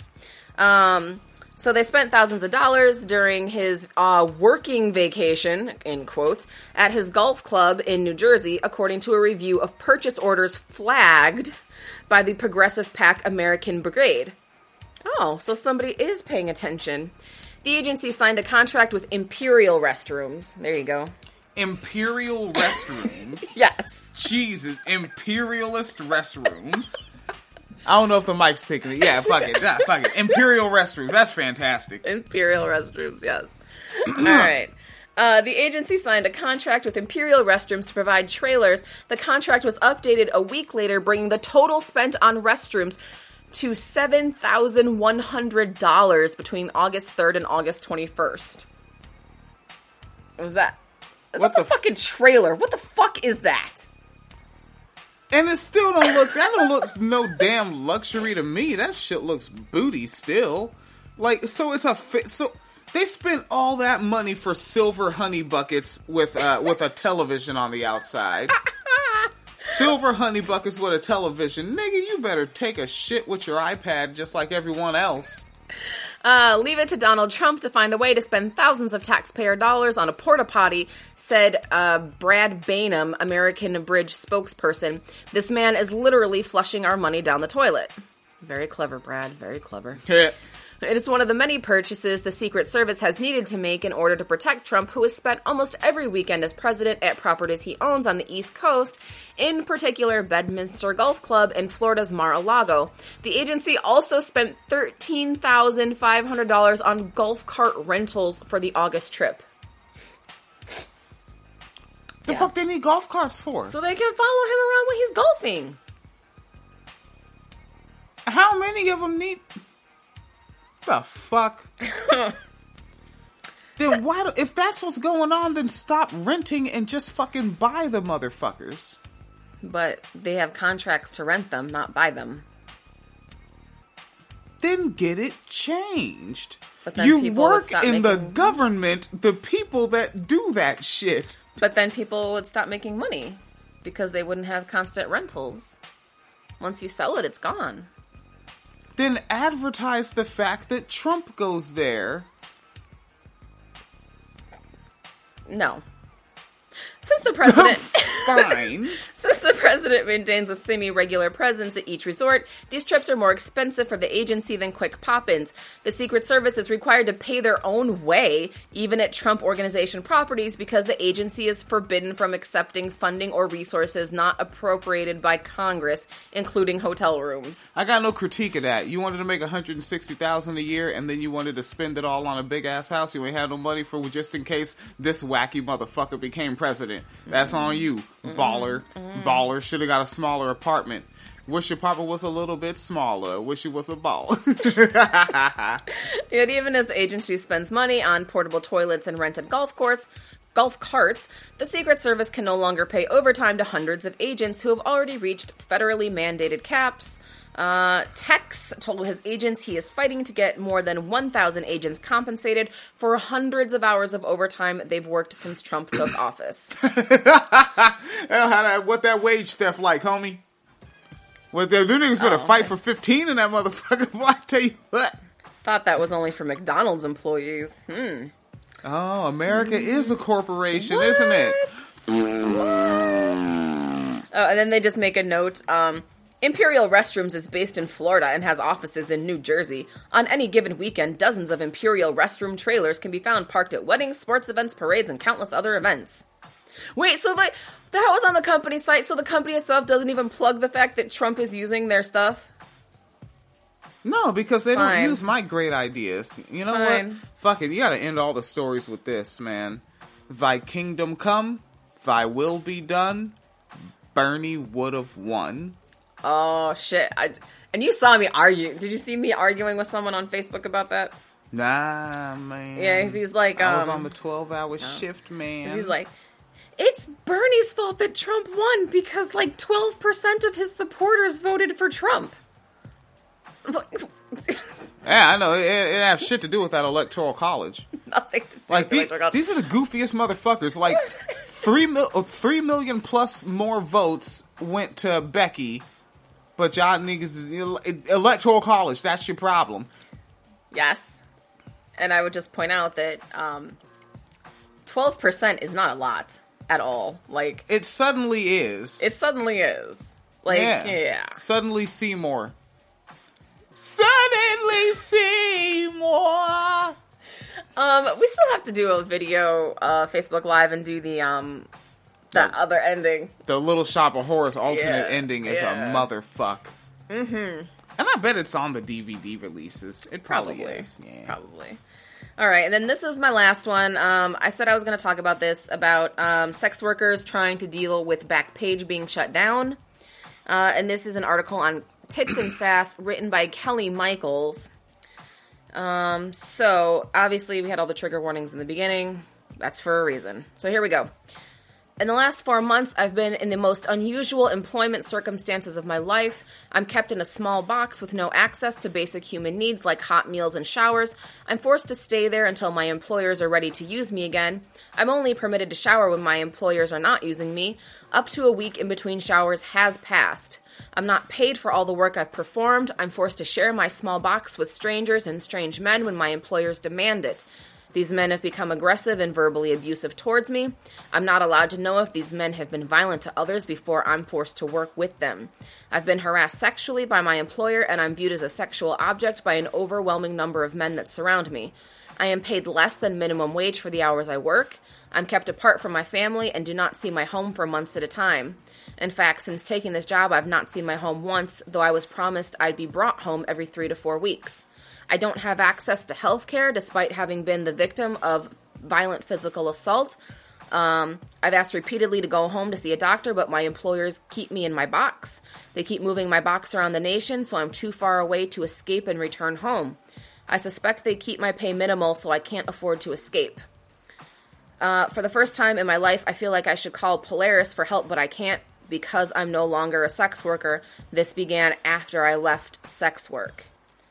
Um... So they spent thousands of dollars during his uh, working vacation, in quotes, at his golf club in New Jersey, according to a review of purchase orders flagged by the Progressive PAC American Brigade. Oh, so somebody is paying attention. The agency signed a contract with Imperial Restrooms. There you go. Imperial Restrooms? Yes. Jesus, Imperialist Restrooms. I don't know if the mic's picking it. Yeah, fuck it. Yeah, fuck it. Imperial Restrooms. That's fantastic. Imperial Restrooms, yes. All right. Uh, the agency signed a contract with Imperial Restrooms to provide trailers. The contract was updated a week later, bringing the total spent on restrooms to seven thousand one hundred dollars between August third and August twenty-first. What was that? What That's the a fucking trailer. What the fuck is that? And it still don't look, that don't look no damn luxury to me. That shit looks booty still. Like, so it's a, fi- so they spent all that money for silver honey buckets with, uh, with a television on the outside. Silver honey buckets with a television. Nigga, you better take a shit with your iPad just like everyone else. Uh, leave it to Donald Trump to find a way to spend thousands of taxpayer dollars on a porta potty, said uh, Brad Bainum, American Bridge spokesperson. This man is literally flushing our money down the toilet. Very clever, Brad. Very clever. Yeah. It is one of the many purchases the Secret Service has needed to make in order to protect Trump, who has spent almost every weekend as president at properties he owns on the East Coast, in particular Bedminster Golf Club and Florida's Mar-a-Lago. The agency also spent thirteen thousand five hundred dollars on golf cart rentals for the August trip. The yeah. fuck they need golf carts for? So they can follow him around when he's golfing. How many of them need... The fuck? Then why do, if that's what's going on, then stop renting and just fucking buy the motherfuckers. But they have contracts to rent them, not buy them. Then get it changed. But then you people work would in making... the government, the people that do that shit. But then people would stop making money because they wouldn't have constant rentals. Once you sell it, it's gone. Then advertise the fact that Trump goes there. No. Since the president... Fine. Since the president maintains a semi-regular presence at each resort, these trips are more expensive for the agency than quick pop-ins. The Secret Service is required to pay their own way, even at Trump Organization properties, because the agency is forbidden from accepting funding or resources not appropriated by Congress, including hotel rooms. I got no critique of that. You wanted to make one hundred sixty thousand dollars a year, and then you wanted to spend it all on a big-ass house. You ain't had no money for just in case this wacky motherfucker became president. That's mm-hmm. on you. Baller. Mm-hmm. Baller. Should have got a smaller apartment. Wish your papa was a little bit smaller. Wish he was a ball. Yet even as the agency spends money on portable toilets and rented golf courts, golf carts, the Secret Service can no longer pay overtime to hundreds of agents who have already reached federally mandated caps. Uh, Tex told his agents he is fighting to get more than one thousand agents compensated for hundreds of hours of overtime they've worked since Trump took office. What that wage stuff like, homie? What the them niggas gonna Oh, fight okay. for fifteen in that motherfucker? Boy, I tell you what. Thought that was only for McDonald's employees. Hmm. Oh, America is a corporation, isn't it? Oh, and then they just make a note. Um, Imperial Restrooms is based in Florida and has offices in New Jersey. On any given weekend, dozens of Imperial Restroom trailers can be found parked at weddings, sports events, parades, and countless other events. Wait, so like that was on the company site, so the company itself doesn't even plug the fact that Trump is using their stuff? No, because they Fine. don't use my great ideas. You know Fine. what? Fuck it. You gotta end all the stories with this, man. Thy kingdom come, thy will be done. Bernie would have won. Oh, shit. I, and you saw me argue. Did you see me arguing with someone on Facebook about that? Nah, man. Yeah, 'cause he's like, um... I was on the twelve-hour shift, man. He's like, it's Bernie's fault that Trump won because, like, twelve percent of his supporters voted for Trump. Yeah, I know. It, it didn't have shit to do with that electoral college. Nothing to do Like, with the, it. these are the goofiest motherfuckers. Like, three, mil, uh, three million plus more votes went to Becky, but y'all niggas is electoral college. That's your problem. Yes. And I would just point out that um, twelve percent is not a lot at all. Like, It suddenly is. it suddenly is. Like, yeah. yeah. Suddenly Seymour. Suddenly Seymour. Um, we still have to do a video, uh, Facebook Live, and do the, um, the The- other ending. The Little Shop of Horrors alternate Yeah, ending is yeah. a motherfuck. Mm-hmm. And I bet it's on the D V D releases. It probably, Probably. is. Yeah. Probably. All right, and then this is my last one. Um, I said I was going to talk about this, about um, sex workers trying to deal with Backpage being shut down. Uh, and this is an article on Tits and Sass written by Kelly Michaels. Um, so, obviously, we had all the trigger warnings in the beginning. That's for a reason. So here we go. In the last four months, I've been in the most unusual employment circumstances of my life. I'm kept in a small box with no access to basic human needs like hot meals and showers. I'm forced to stay there until my employers are ready to use me again. I'm only permitted to shower when my employers are not using me. Up to a week in between showers has passed. I'm not paid for all the work I've performed. I'm forced to share my small box with strangers and strange men when my employers demand it. These men have become aggressive and verbally abusive towards me. I'm not allowed to know if these men have been violent to others before I'm forced to work with them. I've been harassed sexually by my employer, and I'm viewed as a sexual object by an overwhelming number of men that surround me. I am paid less than minimum wage for the hours I work. I'm kept apart from my family and do not see my home for months at a time. In fact, since taking this job, I've not seen my home once, though I was promised I'd be brought home every three to four weeks. I don't have access to health care despite having been the victim of violent physical assault. Um, I've asked repeatedly to go home to see a doctor, but my employers keep me in my box. They keep moving my box around the nation, so I'm too far away to escape and return home. I suspect they keep my pay minimal, so I can't afford to escape. Uh, for the first time in my life, I feel like I should call Polaris for help, but I can't because I'm no longer a sex worker. This began after I left sex work.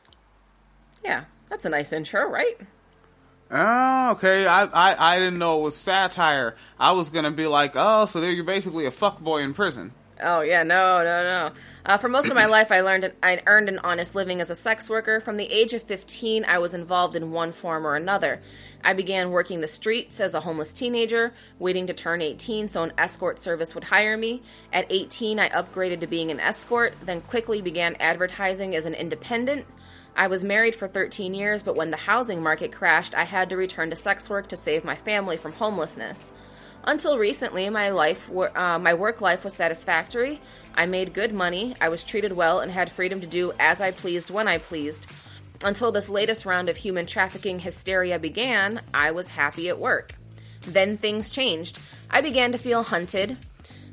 Yeah, that's a nice intro, right? Oh, okay. I, I I didn't know it was satire. I was gonna be like, oh, so you're basically a fuckboy in prison. Oh, yeah, no, no, no. Uh, for most of my life, I learned I earned an honest living as a sex worker. From the age of fifteen, I was involved in one form or another. I began working the streets as a homeless teenager, waiting to turn eighteen so an escort service would hire me. At eighteen, I upgraded to being an escort, then quickly began advertising as an independent. I was married for thirteen years, but when the housing market crashed, I had to return to sex work to save my family from homelessness. Until recently, my life, uh, my work life was satisfactory. I made good money, I was treated well, and had freedom to do as I pleased when I pleased. Until this latest round of human trafficking hysteria began, I was happy at work. Then things changed. I began to feel hunted.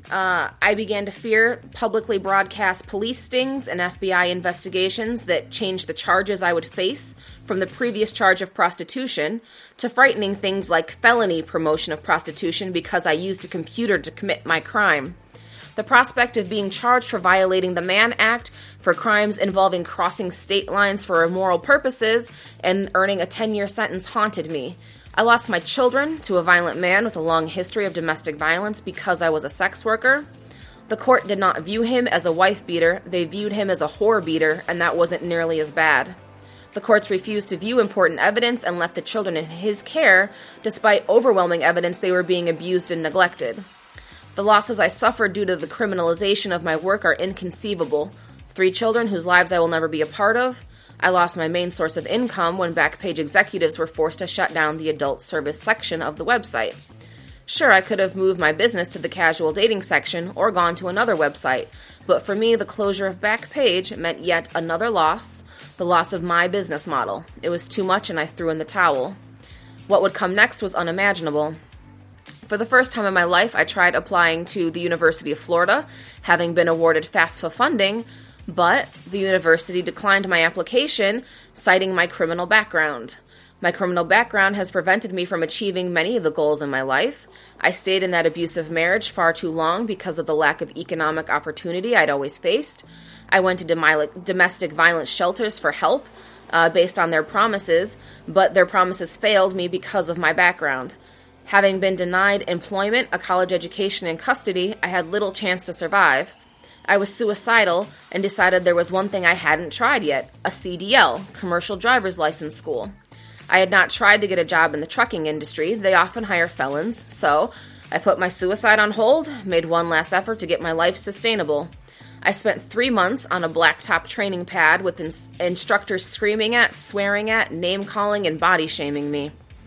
Uh, I began to fear publicly broadcast police stings and F B I investigations that changed the charges I would face from the previous charge of prostitution to frightening things like felony promotion of prostitution because I used a computer to commit my crime. The prospect of being charged for violating the Mann Act for crimes involving crossing state lines for immoral purposes and earning a ten-year sentence haunted me. I lost my children to a violent man with a long history of domestic violence because I was a sex worker. The court did not view him as a wife beater, they viewed him as a whore beater, and that wasn't nearly as bad. The courts refused to view important evidence and left the children in his care, despite overwhelming evidence they were being abused and neglected. The losses I suffered due to the criminalization of my work are inconceivable. Three children whose lives I will never be a part of. I lost my main source of income when Backpage executives were forced to shut down the adult service section of the website. Sure, I could have moved my business to the casual dating section or gone to another website, but for me, the closure of Backpage meant yet another loss, the loss of my business model. It was too much and I threw in the towel. What would come next was unimaginable. For the first time in my life, I tried applying to the University of Florida, having been awarded FAFSA funding, but the university declined my application, citing my criminal background. My criminal background has prevented me from achieving many of the goals in my life. I stayed in that abusive marriage far too long because of the lack of economic opportunity I'd always faced. I went to dom- domestic violence shelters for help uh, based on their promises, but their promises failed me because of my background. Having been denied employment, a college education, and custody, I had little chance to survive. I was suicidal and decided there was one thing I hadn't tried yet, a C D L, Commercial Driver's License School. I had not tried to get a job in the trucking industry. They often hire felons, so I put my suicide on hold, made one last effort to get my life sustainable. I spent three months on a blacktop training pad with ins- instructors screaming at, swearing at, name-calling, and body-shaming me.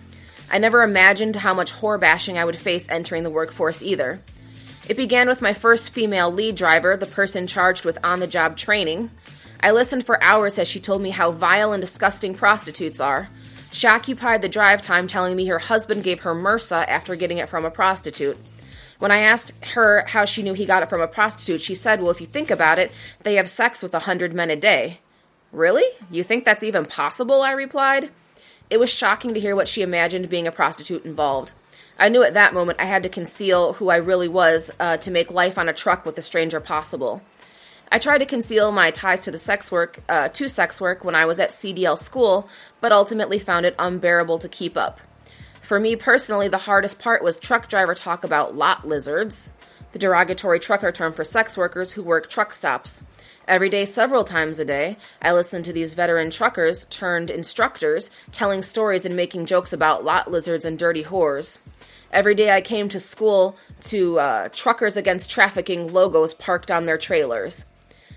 I never imagined how much whore bashing I would face entering the workforce either. It began with my first female lead driver, the person charged with on-the-job training. I listened for hours as she told me how vile and disgusting prostitutes are. She occupied the drive time telling me her husband gave her MRSA after getting it from a prostitute. When I asked her how she knew he got it from a prostitute, she said, well, if you think about it, they have sex with a hundred men a day. Really? You think that's even possible? I replied. It was shocking to hear what she imagined being a prostitute involved. I knew at that moment I had to conceal who I really was uh, to make life on a truck with a stranger possible. I tried to conceal my ties to the sex work, uh, to sex work when I was at C D L school, but ultimately found it unbearable to keep up. For me personally, the hardest part was truck driver talk about lot lizards, the derogatory trucker term for sex workers who work truck stops. Every day, several times a day, I listened to these veteran truckers turned instructors telling stories and making jokes about lot lizards and dirty whores. Every day I came to school to uh, Truckers Against Trafficking logos parked on their trailers.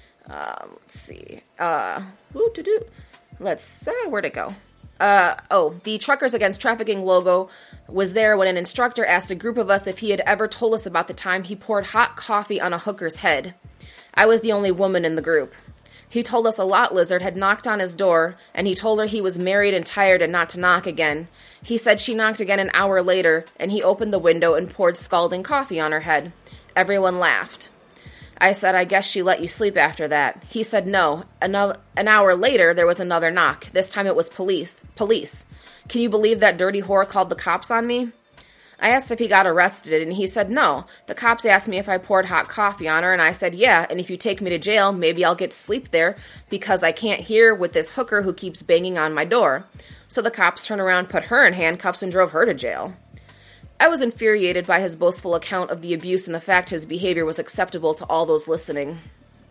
Uh, let's see. Uh, woo-doo-doo. Let's, uh, where'd it go? Uh, oh, the Truckers Against Trafficking logo was there when an instructor asked a group of us if he had ever told us about the time he poured hot coffee on a hooker's head. I was the only woman in the group. He told us a lot lizard had knocked on his door, and he told her he was married and tired and not to knock again. He said she knocked again an hour later, and he opened the window and poured scalding coffee on her head. Everyone laughed. I said, I guess she let you sleep after that. He said no. Another, an hour later, there was another knock. This time it was police. Police. Can you believe that dirty whore called the cops on me? I asked if he got arrested, and he said no. The cops asked me if I poured hot coffee on her, and I said yeah, and if you take me to jail, maybe I'll get sleep there, because I can't hear with this hooker who keeps banging on my door. So the cops turned around, put her in handcuffs, and drove her to jail. I was infuriated by his boastful account of the abuse and the fact his behavior was acceptable to all those listening.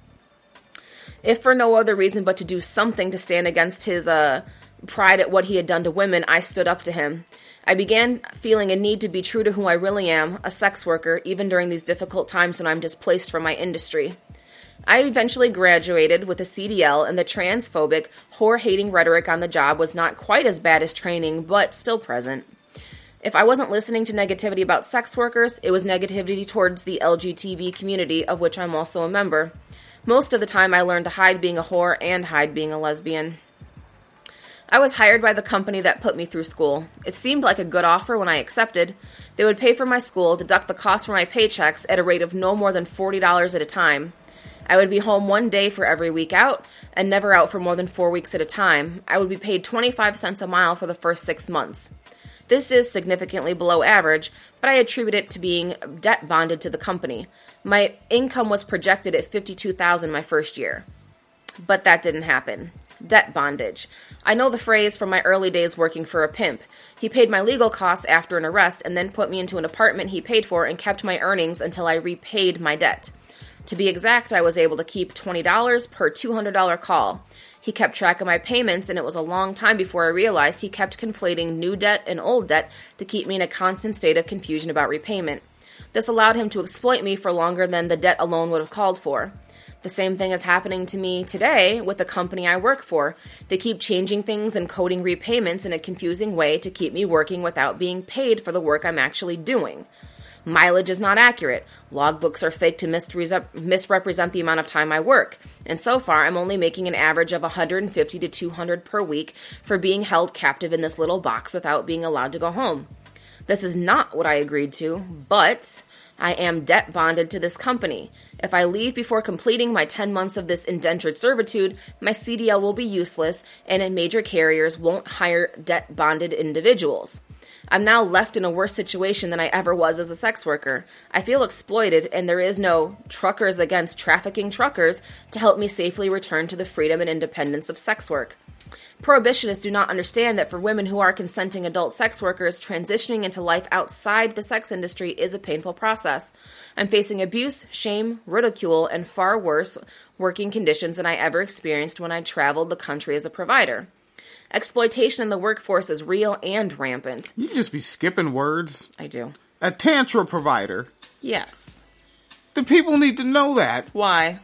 If for no other reason but to do something to stand against his uh, pride at what he had done to women, I stood up to him. I began feeling a need to be true to who I really am, a sex worker, even during these difficult times when I'm displaced from my industry. I eventually graduated with a C D L, and the transphobic, whore-hating rhetoric on the job was not quite as bad as training, but still present. If I wasn't listening to negativity about sex workers, it was negativity towards the L G B T community, of which I'm also a member. Most of the time, I learned to hide being a whore and hide being a lesbian. I was hired by the company that put me through school. It seemed like a good offer when I accepted. They would pay for my school, deduct the cost from my paychecks at a rate of no more than forty dollars at a time. I would be home one day for every week out, and never out for more than four weeks at a time. I would be paid twenty-five cents a mile for the first six months. This is significantly below average, but I attribute it to being debt bonded to the company. My income was projected at fifty-two thousand dollars my first year. But that didn't happen. Debt bondage. I know the phrase from my early days working for a pimp. He paid my legal costs after an arrest and then put me into an apartment he paid for and kept my earnings until I repaid my debt. To be exact, I was able to keep twenty dollars per two hundred dollars call. He kept track of my payments, and it was a long time before I realized he kept conflating new debt and old debt to keep me in a constant state of confusion about repayment. This allowed him to exploit me for longer than the debt alone would have called for. The same thing is happening to me today with the company I work for. They keep changing things and coding repayments in a confusing way to keep me working without being paid for the work I'm actually doing. Mileage is not accurate. Logbooks are fake to misre- misrepresent the amount of time I work. And so far, I'm only making an average of one hundred fifty to two hundred per week for being held captive in this little box without being allowed to go home. This is not what I agreed to, but I am debt bonded to this company. If I leave before completing my ten months of this indentured servitude, my C D L will be useless, and major carriers won't hire debt bonded individuals. I'm now left in a worse situation than I ever was as a sex worker. I feel exploited, and there is no Truckers Against Trafficking Truckers to help me safely return to the freedom and independence of sex work. Prohibitionists do not understand that for women who are consenting adult sex workers, transitioning into life outside the sex industry is a painful process. I'm facing abuse, shame, ridicule, and far worse working conditions than I ever experienced when I traveled the country as a provider. Exploitation in the workforce is real and rampant. You just be skipping words. I do. A tantra provider. Yes. The people need to know that. Why?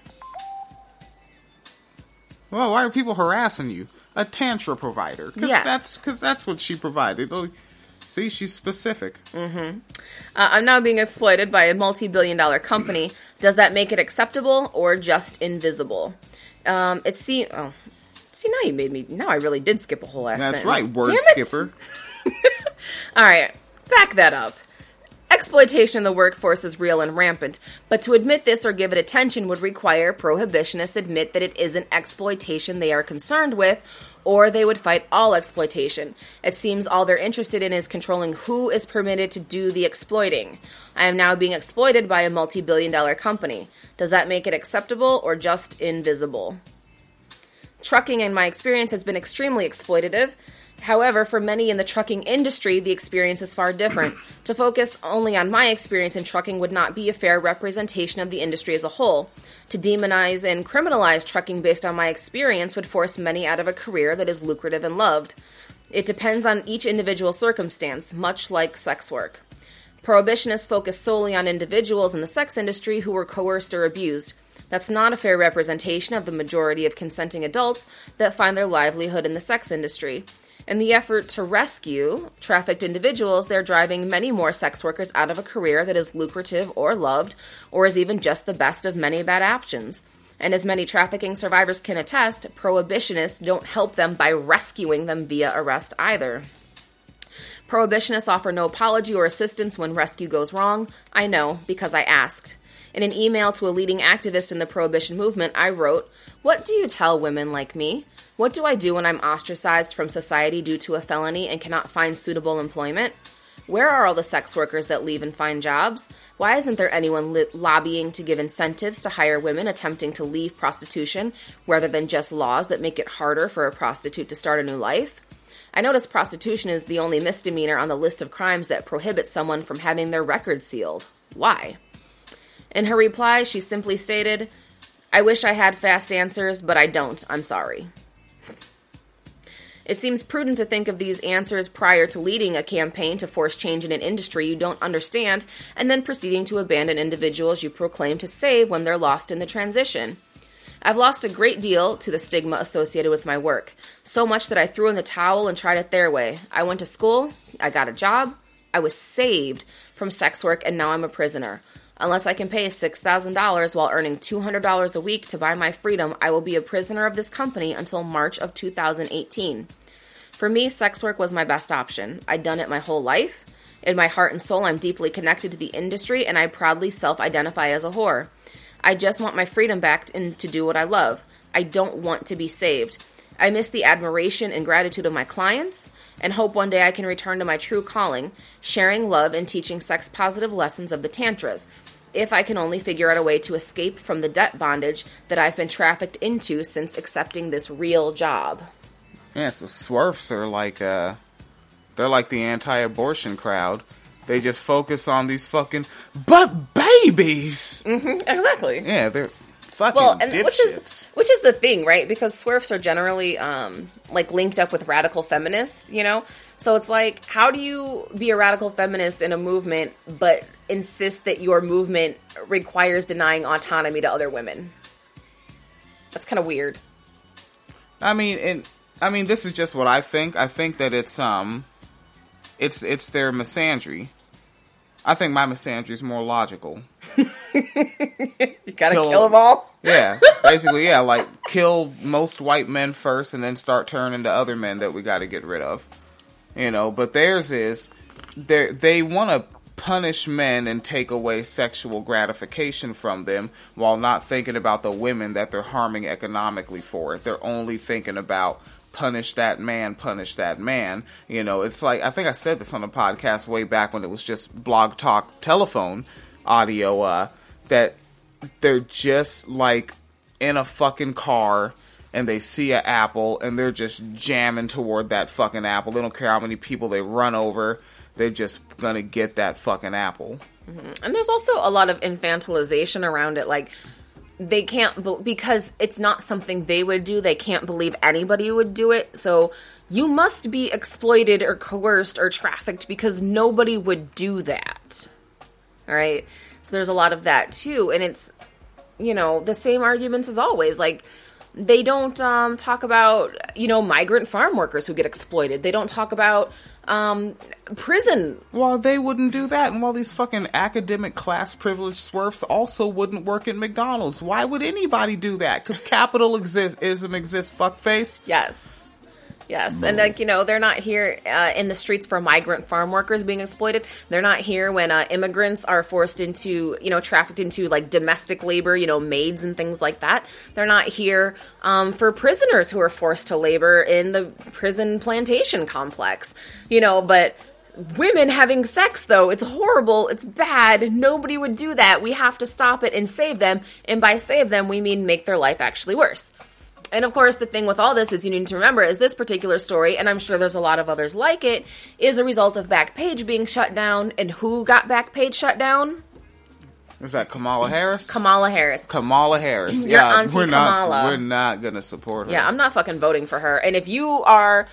Well, why are people harassing you? A tantra provider. Cause yes. That's because that's what she provided. See, she's specific. Mm-hmm. Uh, I'm now being exploited by a multi-billion dollar company. Does that make it acceptable or just invisible? Um, it see. Oh. See, now you made me... Now I really did skip a whole ass That's sentence. right, word Damn skipper. All right, back that up. Exploitation in the workforce is real and rampant, but to admit this or give it attention would require prohibitionists admit that it isn't exploitation they are concerned with, or they would fight all exploitation. It seems all they're interested in is controlling who is permitted to do the exploiting. I am now being exploited by a multi-billion dollar company. Does that make it acceptable or just invisible? Trucking, in my experience, has been extremely exploitative. However, for many in the trucking industry, the experience is far different. To focus only on my experience in trucking would not be a fair representation of the industry as a whole. To demonize and criminalize trucking based on my experience would force many out of a career that is lucrative and loved. It depends on each individual circumstance, much like sex work. Prohibitionists focus solely on individuals in the sex industry who were coerced or abused. That's not a fair representation of the majority of consenting adults that find their livelihood in the sex industry. In the effort to rescue trafficked individuals, they're driving many more sex workers out of a career that is lucrative or loved, or is even just the best of many bad options. And as many trafficking survivors can attest, prohibitionists don't help them by rescuing them via arrest either. Prohibitionists offer no apology or assistance when rescue goes wrong. I know, because I asked. In an email to a leading activist in the prohibition movement, I wrote, "What do you tell women like me? What do I do when I'm ostracized from society due to a felony and cannot find suitable employment? Where are all the sex workers that leave and find jobs? Why isn't there anyone li- lobbying to give incentives to hire women attempting to leave prostitution rather than just laws that make it harder for a prostitute to start a new life? I notice prostitution is the only misdemeanor on the list of crimes that prohibit someone from having their record sealed. Why?" In her reply, she simply stated, "I wish I had fast answers, but I don't. I'm sorry." It seems prudent to think of these answers prior to leading a campaign to force change in an industry you don't understand, and then proceeding to abandon individuals you proclaim to save when they're lost in the transition. I've lost a great deal to the stigma associated with my work, so much that I threw in the towel and tried it their way. I went to school, I got a job, I was saved from sex work, and now I'm a prisoner. Unless I can pay six thousand dollars while earning two hundred dollars a week to buy my freedom, I will be a prisoner of this company until March of two thousand eighteen. For me, sex work was my best option. I'd done it my whole life. In my heart and soul, I'm deeply connected to the industry, and I proudly self-identify as a whore. I just want my freedom back and to do what I love. I don't want to be saved. I miss the admiration and gratitude of my clients, and hope one day I can return to my true calling, sharing love and teaching sex-positive lessons of the tantras, if I can only figure out a way to escape from the debt bondage that I've been trafficked into since accepting this real job. Yeah, so Swerfs are like, uh, they're like the anti-abortion crowd. They just focus on these fucking but babies. Mm-hmm, exactly. Yeah, they're fucking well, and dipshits. which is which is the thing, right? Because Swerfs are generally um, like linked up with radical feminists, you know. So it's like, how do you be a radical feminist in a movement, but insist that your movement requires denying autonomy to other women? That's kind of weird. I mean, and I mean, this is just what I think. I think that it's um, it's it's their misandry. I think my misandry is more logical. You gotta kill, kill them all? Yeah, basically, yeah, like kill most white men first and then start turning to other men that we gotta get rid of. You know, but theirs is, they they want to punish men and take away sexual gratification from them while not thinking about the women that they're harming economically for it. They're only thinking about punish that man, punish that man. You know, it's like, I think I said this on a podcast way back when it was just Blog Talk telephone audio, uh, that they're just like in a fucking car and they see an apple and they're just jamming toward that fucking apple. They don't care how many people they run over. They're just gonna get that fucking apple. Mm-hmm. And there's also a lot of infantilization around it. Like, they can't, be- because it's not something they would do, they can't believe anybody would do it. So you must be exploited or coerced or trafficked because nobody would do that. All right? So there's a lot of that too. And it's, you know, the same arguments as always. Like, they don't um, talk about, you know, migrant farm workers who get exploited. They don't talk about um, prison. Well, they wouldn't do that, and while these fucking academic class privileged Swerfs also wouldn't work at McDonald's. Why would anybody do that? Because capitalism exists, fuckface. Yes. Yes, and like, you know, they're not here uh, in the streets for migrant farm workers being exploited. They're not here when uh, immigrants are forced into, you know, trafficked into like domestic labor, you know, maids and things like that. They're not here um, for prisoners who are forced to labor in the prison plantation complex, you know, but women having sex, though, it's horrible, it's bad, nobody would do that. We have to stop it and save them, and by save them, we mean make their life actually worse. And of course, the thing with all this is you need to remember is this particular story, and I'm sure there's a lot of others like it, is a result of Backpage being shut down. And who got Backpage shut down? Is that Kamala Harris? Kamala Harris. Kamala Harris. Your yeah, auntie we're Kamala. not. We're not gonna support her. Yeah, I'm not fucking voting for her. And if you are,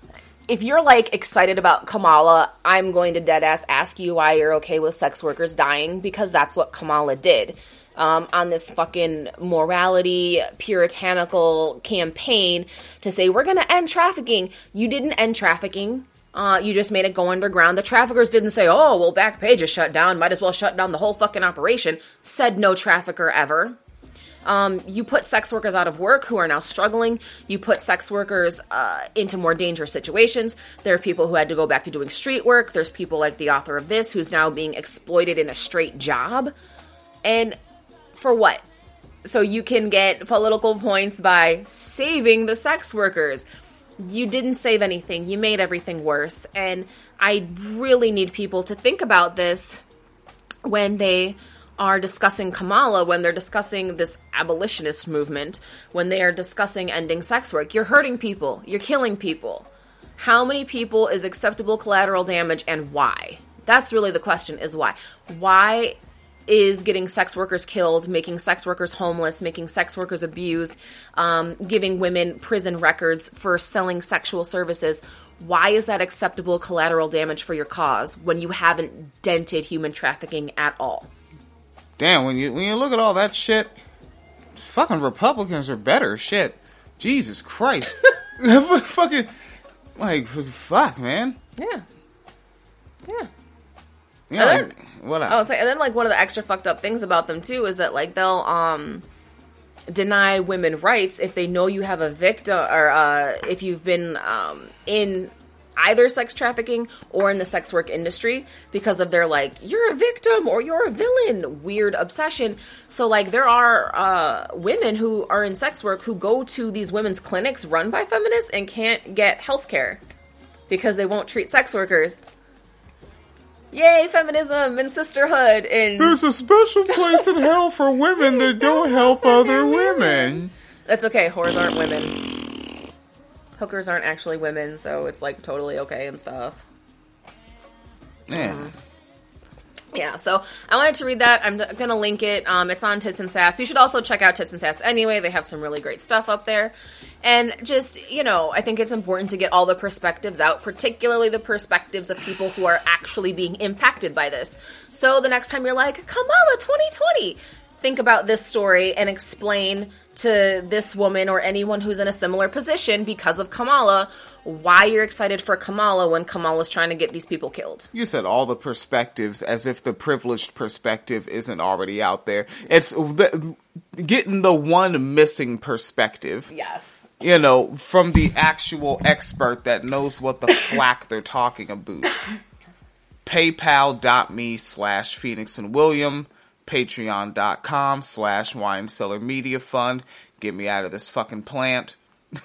if you're like excited about Kamala, I'm going to deadass ask you why you're okay with sex workers dying, because that's what Kamala did. Um, on this fucking morality, puritanical campaign to say, we're going to end trafficking. You didn't end trafficking. Uh, you just made it go underground. The traffickers didn't say, oh, well, Backpage is shut down. Might as well shut down the whole fucking operation. Said no trafficker ever. Um, you put sex workers out of work who are now struggling. You put sex workers uh, into more dangerous situations. There are people who had to go back to doing street work. There's people like the author of this who's now being exploited in a straight job. And for what? So you can get political points by saving the sex workers. You didn't save anything. You made everything worse. And I really need people to think about this when they are discussing Kamala, when they're discussing this abolitionist movement, when they are discussing ending sex work. You're hurting people. You're killing people. How many people is acceptable collateral damage, and why? That's really the question, is why. Why is getting sex workers killed, making sex workers homeless, making sex workers abused, um, giving women prison records for selling sexual services, why is that acceptable collateral damage for your cause when you haven't dented human trafficking at all? Damn, when you when you look at all that shit, fucking Republicans are better. Shit. Jesus Christ. Fucking, like, fuck, man. Yeah. Yeah. Yeah, And like, what I was like, and then like one of the extra fucked up things about them too is that like they'll um deny women rights if they know you have a victim, or uh, if you've been um, in either sex trafficking or in the sex work industry, because of their, like, you're a victim or you're a villain weird obsession. So, like, there are uh, women who are in sex work who go to these women's clinics run by feminists and can't get health care because they won't treat sex workers. Yay, feminism and sisterhood. And there's a special place in hell for women that don't help other women. That's okay. Whores aren't women. Hookers aren't actually women, so it's, like, totally okay and stuff. Yeah. Um, yeah, so I wanted to read that. I'm going to link it. Um, it's on Tits and Sass. You should also check out Tits and Sass anyway. They have some really great stuff up there. And just, you know, I think it's important to get all the perspectives out, particularly the perspectives of people who are actually being impacted by this. So the next time you're like, Kamala twenty twenty, think about this story and explain to this woman or anyone who's in a similar position because of Kamala why you're excited for Kamala when Kamala's trying to get these people killed. You said all the perspectives as if the privileged perspective isn't already out there. It's the, getting the one missing perspective. Yes. You know, from the actual expert that knows what the flack they're talking about. PayPal.me slash Phoenix and William. Patreon.com slash Wine Cellar Media Fund. Get me out of this fucking plant.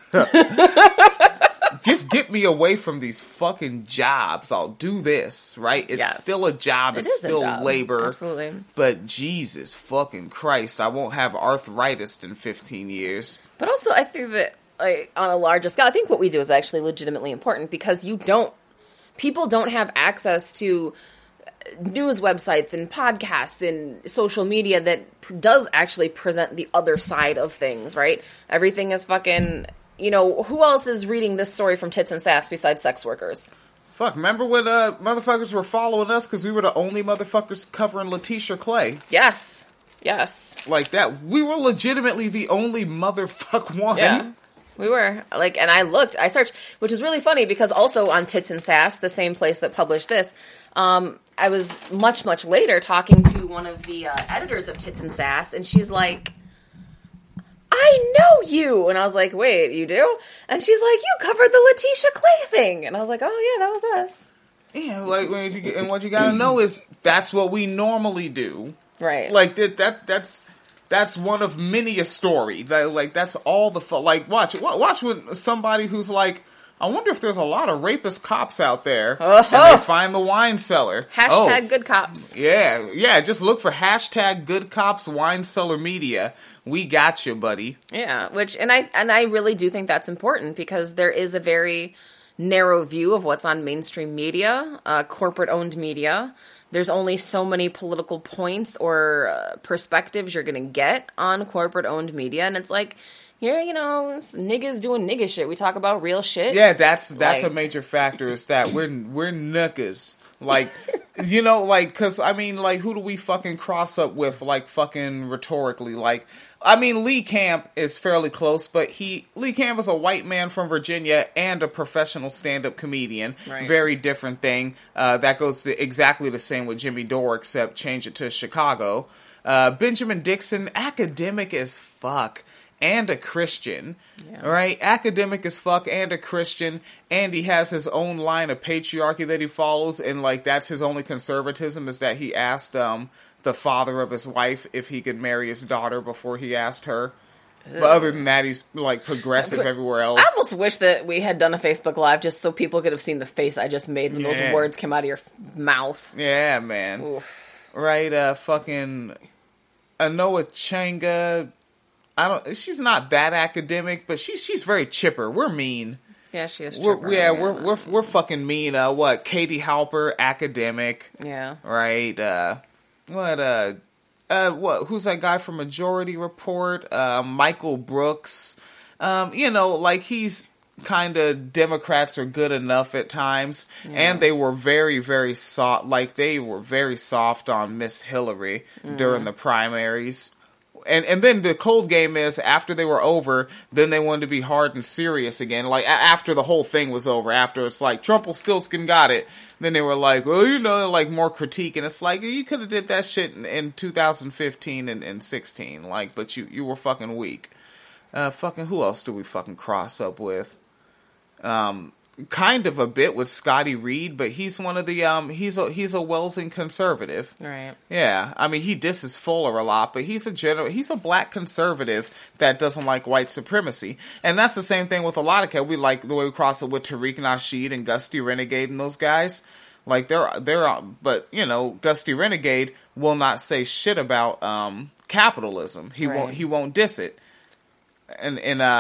Just get me away from these fucking jobs. I'll do this, right? It's yes. still a job. It it's still job. labor. Absolutely. But Jesus fucking Christ, I won't have arthritis in fifteen years. But also, I think that, like, on a larger scale, I think what we do is actually legitimately important because you don't, people don't have access to news websites and podcasts and social media that does actually present the other side of things, right? Everything is fucking, you know, who else is reading this story from Tits and Sass besides sex workers? Fuck, remember when uh, motherfuckers were following us because we were the only motherfuckers covering Letitia Clay? Yes. Yes. Like that. We were legitimately the only motherfuck one. Yeah. We were. Like, and I looked, I searched, which is really funny because also on Tits and Sass, the same place that published this, um, I was much, much later talking to one of the uh, editors of Tits and Sass, and she's like, I know you! And I was like, wait, you do? And she's like, you covered the Letitia Clay thing! And I was like, oh yeah, that was us. Yeah, like, when you, and what you gotta know is, that's what we normally do. Right. Like, that, that that's... That's one of many a story. That, like, that's all the... Fu- like, watch watch when somebody who's like, I wonder if there's a lot of rapist cops out there. Uh-huh. And they find the wine cellar. Hashtag oh, good cops. Yeah, yeah. Just look for hashtag good cops wine cellar media. We got you, buddy. Yeah, which... And I, and I really do think that's important because there is a very narrow view of what's on mainstream media, uh, corporate-owned media. There's only so many political points or uh, perspectives you're going to get on corporate-owned media, and it's like, yeah, you know, it's niggas doing nigga shit. We talk about real shit. Yeah, that's that's like, a major factor is that we're we're niggas. Like, you know, like, because, I mean, like, who do we fucking cross up with, like, fucking rhetorically? Like, I mean, Lee Camp is fairly close, but he, Lee Camp is a white man from Virginia and a professional stand-up comedian. Right. Very different thing. Uh, that goes to exactly the same with Jimmy Dore, except change it to Chicago. Uh, Benjamin Dixon, academic as fuck. And a Christian, yeah. Right? Academic as fuck and a Christian, and he has his own line of patriarchy that he follows, and, like, that's his only conservatism, is that he asked um, the father of his wife if he could marry his daughter before he asked her. Ugh. But other than that, he's, like, progressive everywhere else. I almost wish that we had done a Facebook Live just so people could have seen the face I just made when yeah. those words came out of your mouth. Yeah, man. Oof. Right, uh, fucking Anoa Changa... I don't. She's not that academic, but she's she's very chipper. We're mean. Yeah, she is. We're, chipper, yeah, yeah, we're we're we're fucking mean. Uh, what? Katie Halper, academic. Yeah. Right. Uh, what? Uh, uh, what? Who's that guy from Majority Report? Uh, Michael Brooks. Um, you know, like he's kind of Democrats are good enough at times, yeah. And they were very very soft. Like they were very soft on Miss Hillary mm. during the primaries. and, and then the cold game is, after they were over, then they wanted to be hard and serious again. Like, a- after the whole thing was over, after it's like, Trumpelstiltskin got it, then they were like, well, you know, like, more critique, and it's like, you could have did that shit in, in two thousand fifteen and, and sixteen, like, but you, you were fucking weak. Uh, fucking, who else do we fucking cross up with? Um... Kind of a bit with Scotty Reed, but he's one of the um he's a he's a Welsing conservative. Right. Yeah. I mean, he disses Fuller a lot, but he's a general he's a black conservative that doesn't like white supremacy. And that's the same thing with a lot of cats. We like the way we cross it with Tariq Nasheed and Gusty Renegade and those guys. Like they're they're but you know, Gusty Renegade will not say shit about um capitalism. He Right. won't he won't diss it. And and uh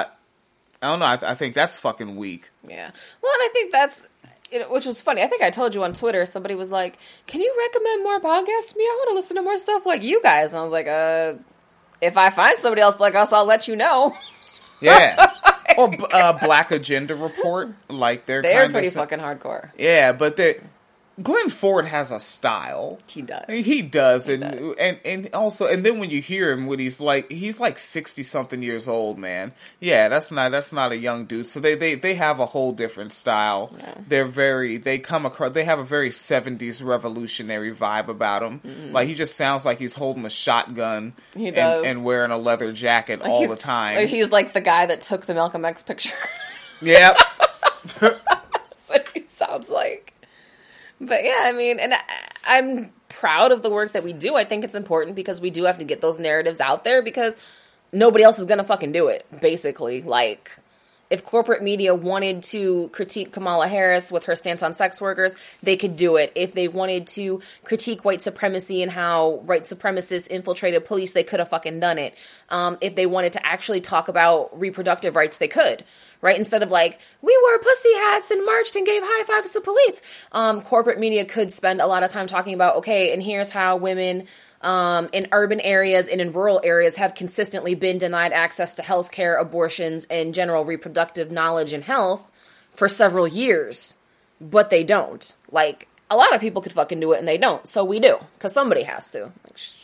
I don't know. I, th- I think that's fucking weak. Yeah. Well, and I think that's, you know, which was funny. I think I told you on Twitter, somebody was like, can you recommend more podcasts to me? I want to listen to more stuff like you guys. And I was like, uh, if I find somebody else like us, I'll let you know. Yeah. Or uh, Black Agenda Report. Like, they're, They're kind pretty of, fucking hardcore. Yeah, but they Glenn Ford has a style. He does. He does, He and does. and and also, and then when you hear him, when he's like, he's like sixty something years old, man. Yeah, that's not that's not a young dude. So they they, they have a whole different style. Yeah. They're very they come across. They have a very seventies revolutionary vibe about him. Mm-hmm. Like he just sounds like he's holding a shotgun. He and, does. and wearing a leather jacket Like all he's- the time. Like he's like the guy that took the Malcolm X picture. Yep. That's what he sounds like. But yeah, I mean, and I, I'm proud of the work that we do. I think it's important because we do have to get those narratives out there because nobody else is going to fucking do it, basically. Like, if corporate media wanted to critique Kamala Harris with her stance on sex workers, they could do it. If they wanted to critique white supremacy and how white supremacists infiltrated police, they could have fucking done it. Um, if they wanted to actually talk about reproductive rights, they could. Right? Instead of like, we wore pussy hats and marched and gave high fives to police. Um, corporate media could spend a lot of time talking about, okay, and here's how women um, in urban areas and in rural areas have consistently been denied access to healthcare, abortions, and general reproductive knowledge and health for several years. But they don't. Like, a lot of people could fucking do it and they don't. So we do. Because somebody has to. Like, sh-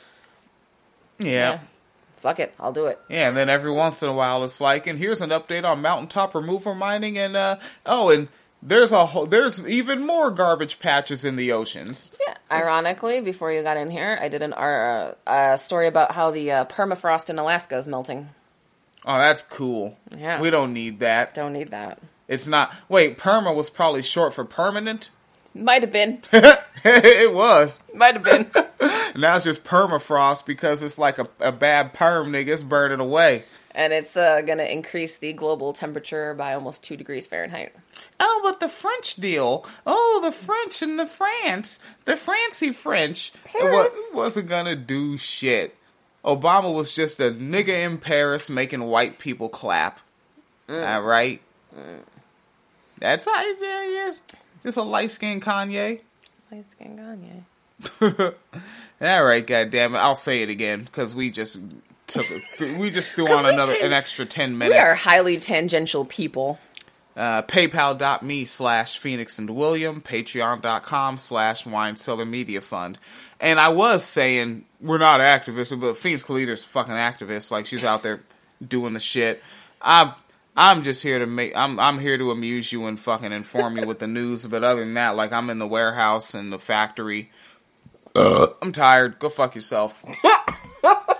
Yeah. yeah. Fuck it, I'll do it. Yeah, and then every once in a while it's like, and here's an update on mountaintop removal mining, and uh, oh, and there's a whole, there's even more garbage patches in the oceans. Yeah. Ironically, before you got in here, I did an uh, uh, story about how the uh, permafrost in Alaska is melting. Oh, that's cool. Yeah. We don't need that. Don't need that. It's not. Wait, perma was probably short for permanent. Might have been. It was. Might have been. Now it's just permafrost because it's like a, a bad perm nigga. It's burning away. And it's uh, going to increase the global temperature by almost two degrees Fahrenheit. Oh, but the French deal. Oh, the French and the France. The Francy French. It Paris. wa- wasn't gonna do shit. Obama was just a nigga in Paris making white people clap. Mm. All right? Mm. That's how he is. Just a light-skinned Kanye. Light-skinned Kanye. All right, goddammit. I'll say it again because we just took it. We just threw 'Cause on we another tan- an extra ten We minutes. are highly tangential people. Uh, PayPal.me slash Phoenix and William, Patreon.com slash Wine Cellar Media Fund. And I was saying we're not activists, but Phoenix Kalita's fucking activist. Like she's out there doing the shit. I'm I'm just here to make I'm I'm here to amuse you and fucking inform you with the news. But other than that, like I'm in the warehouse and the factory. Uh, I'm tired. Go fuck yourself.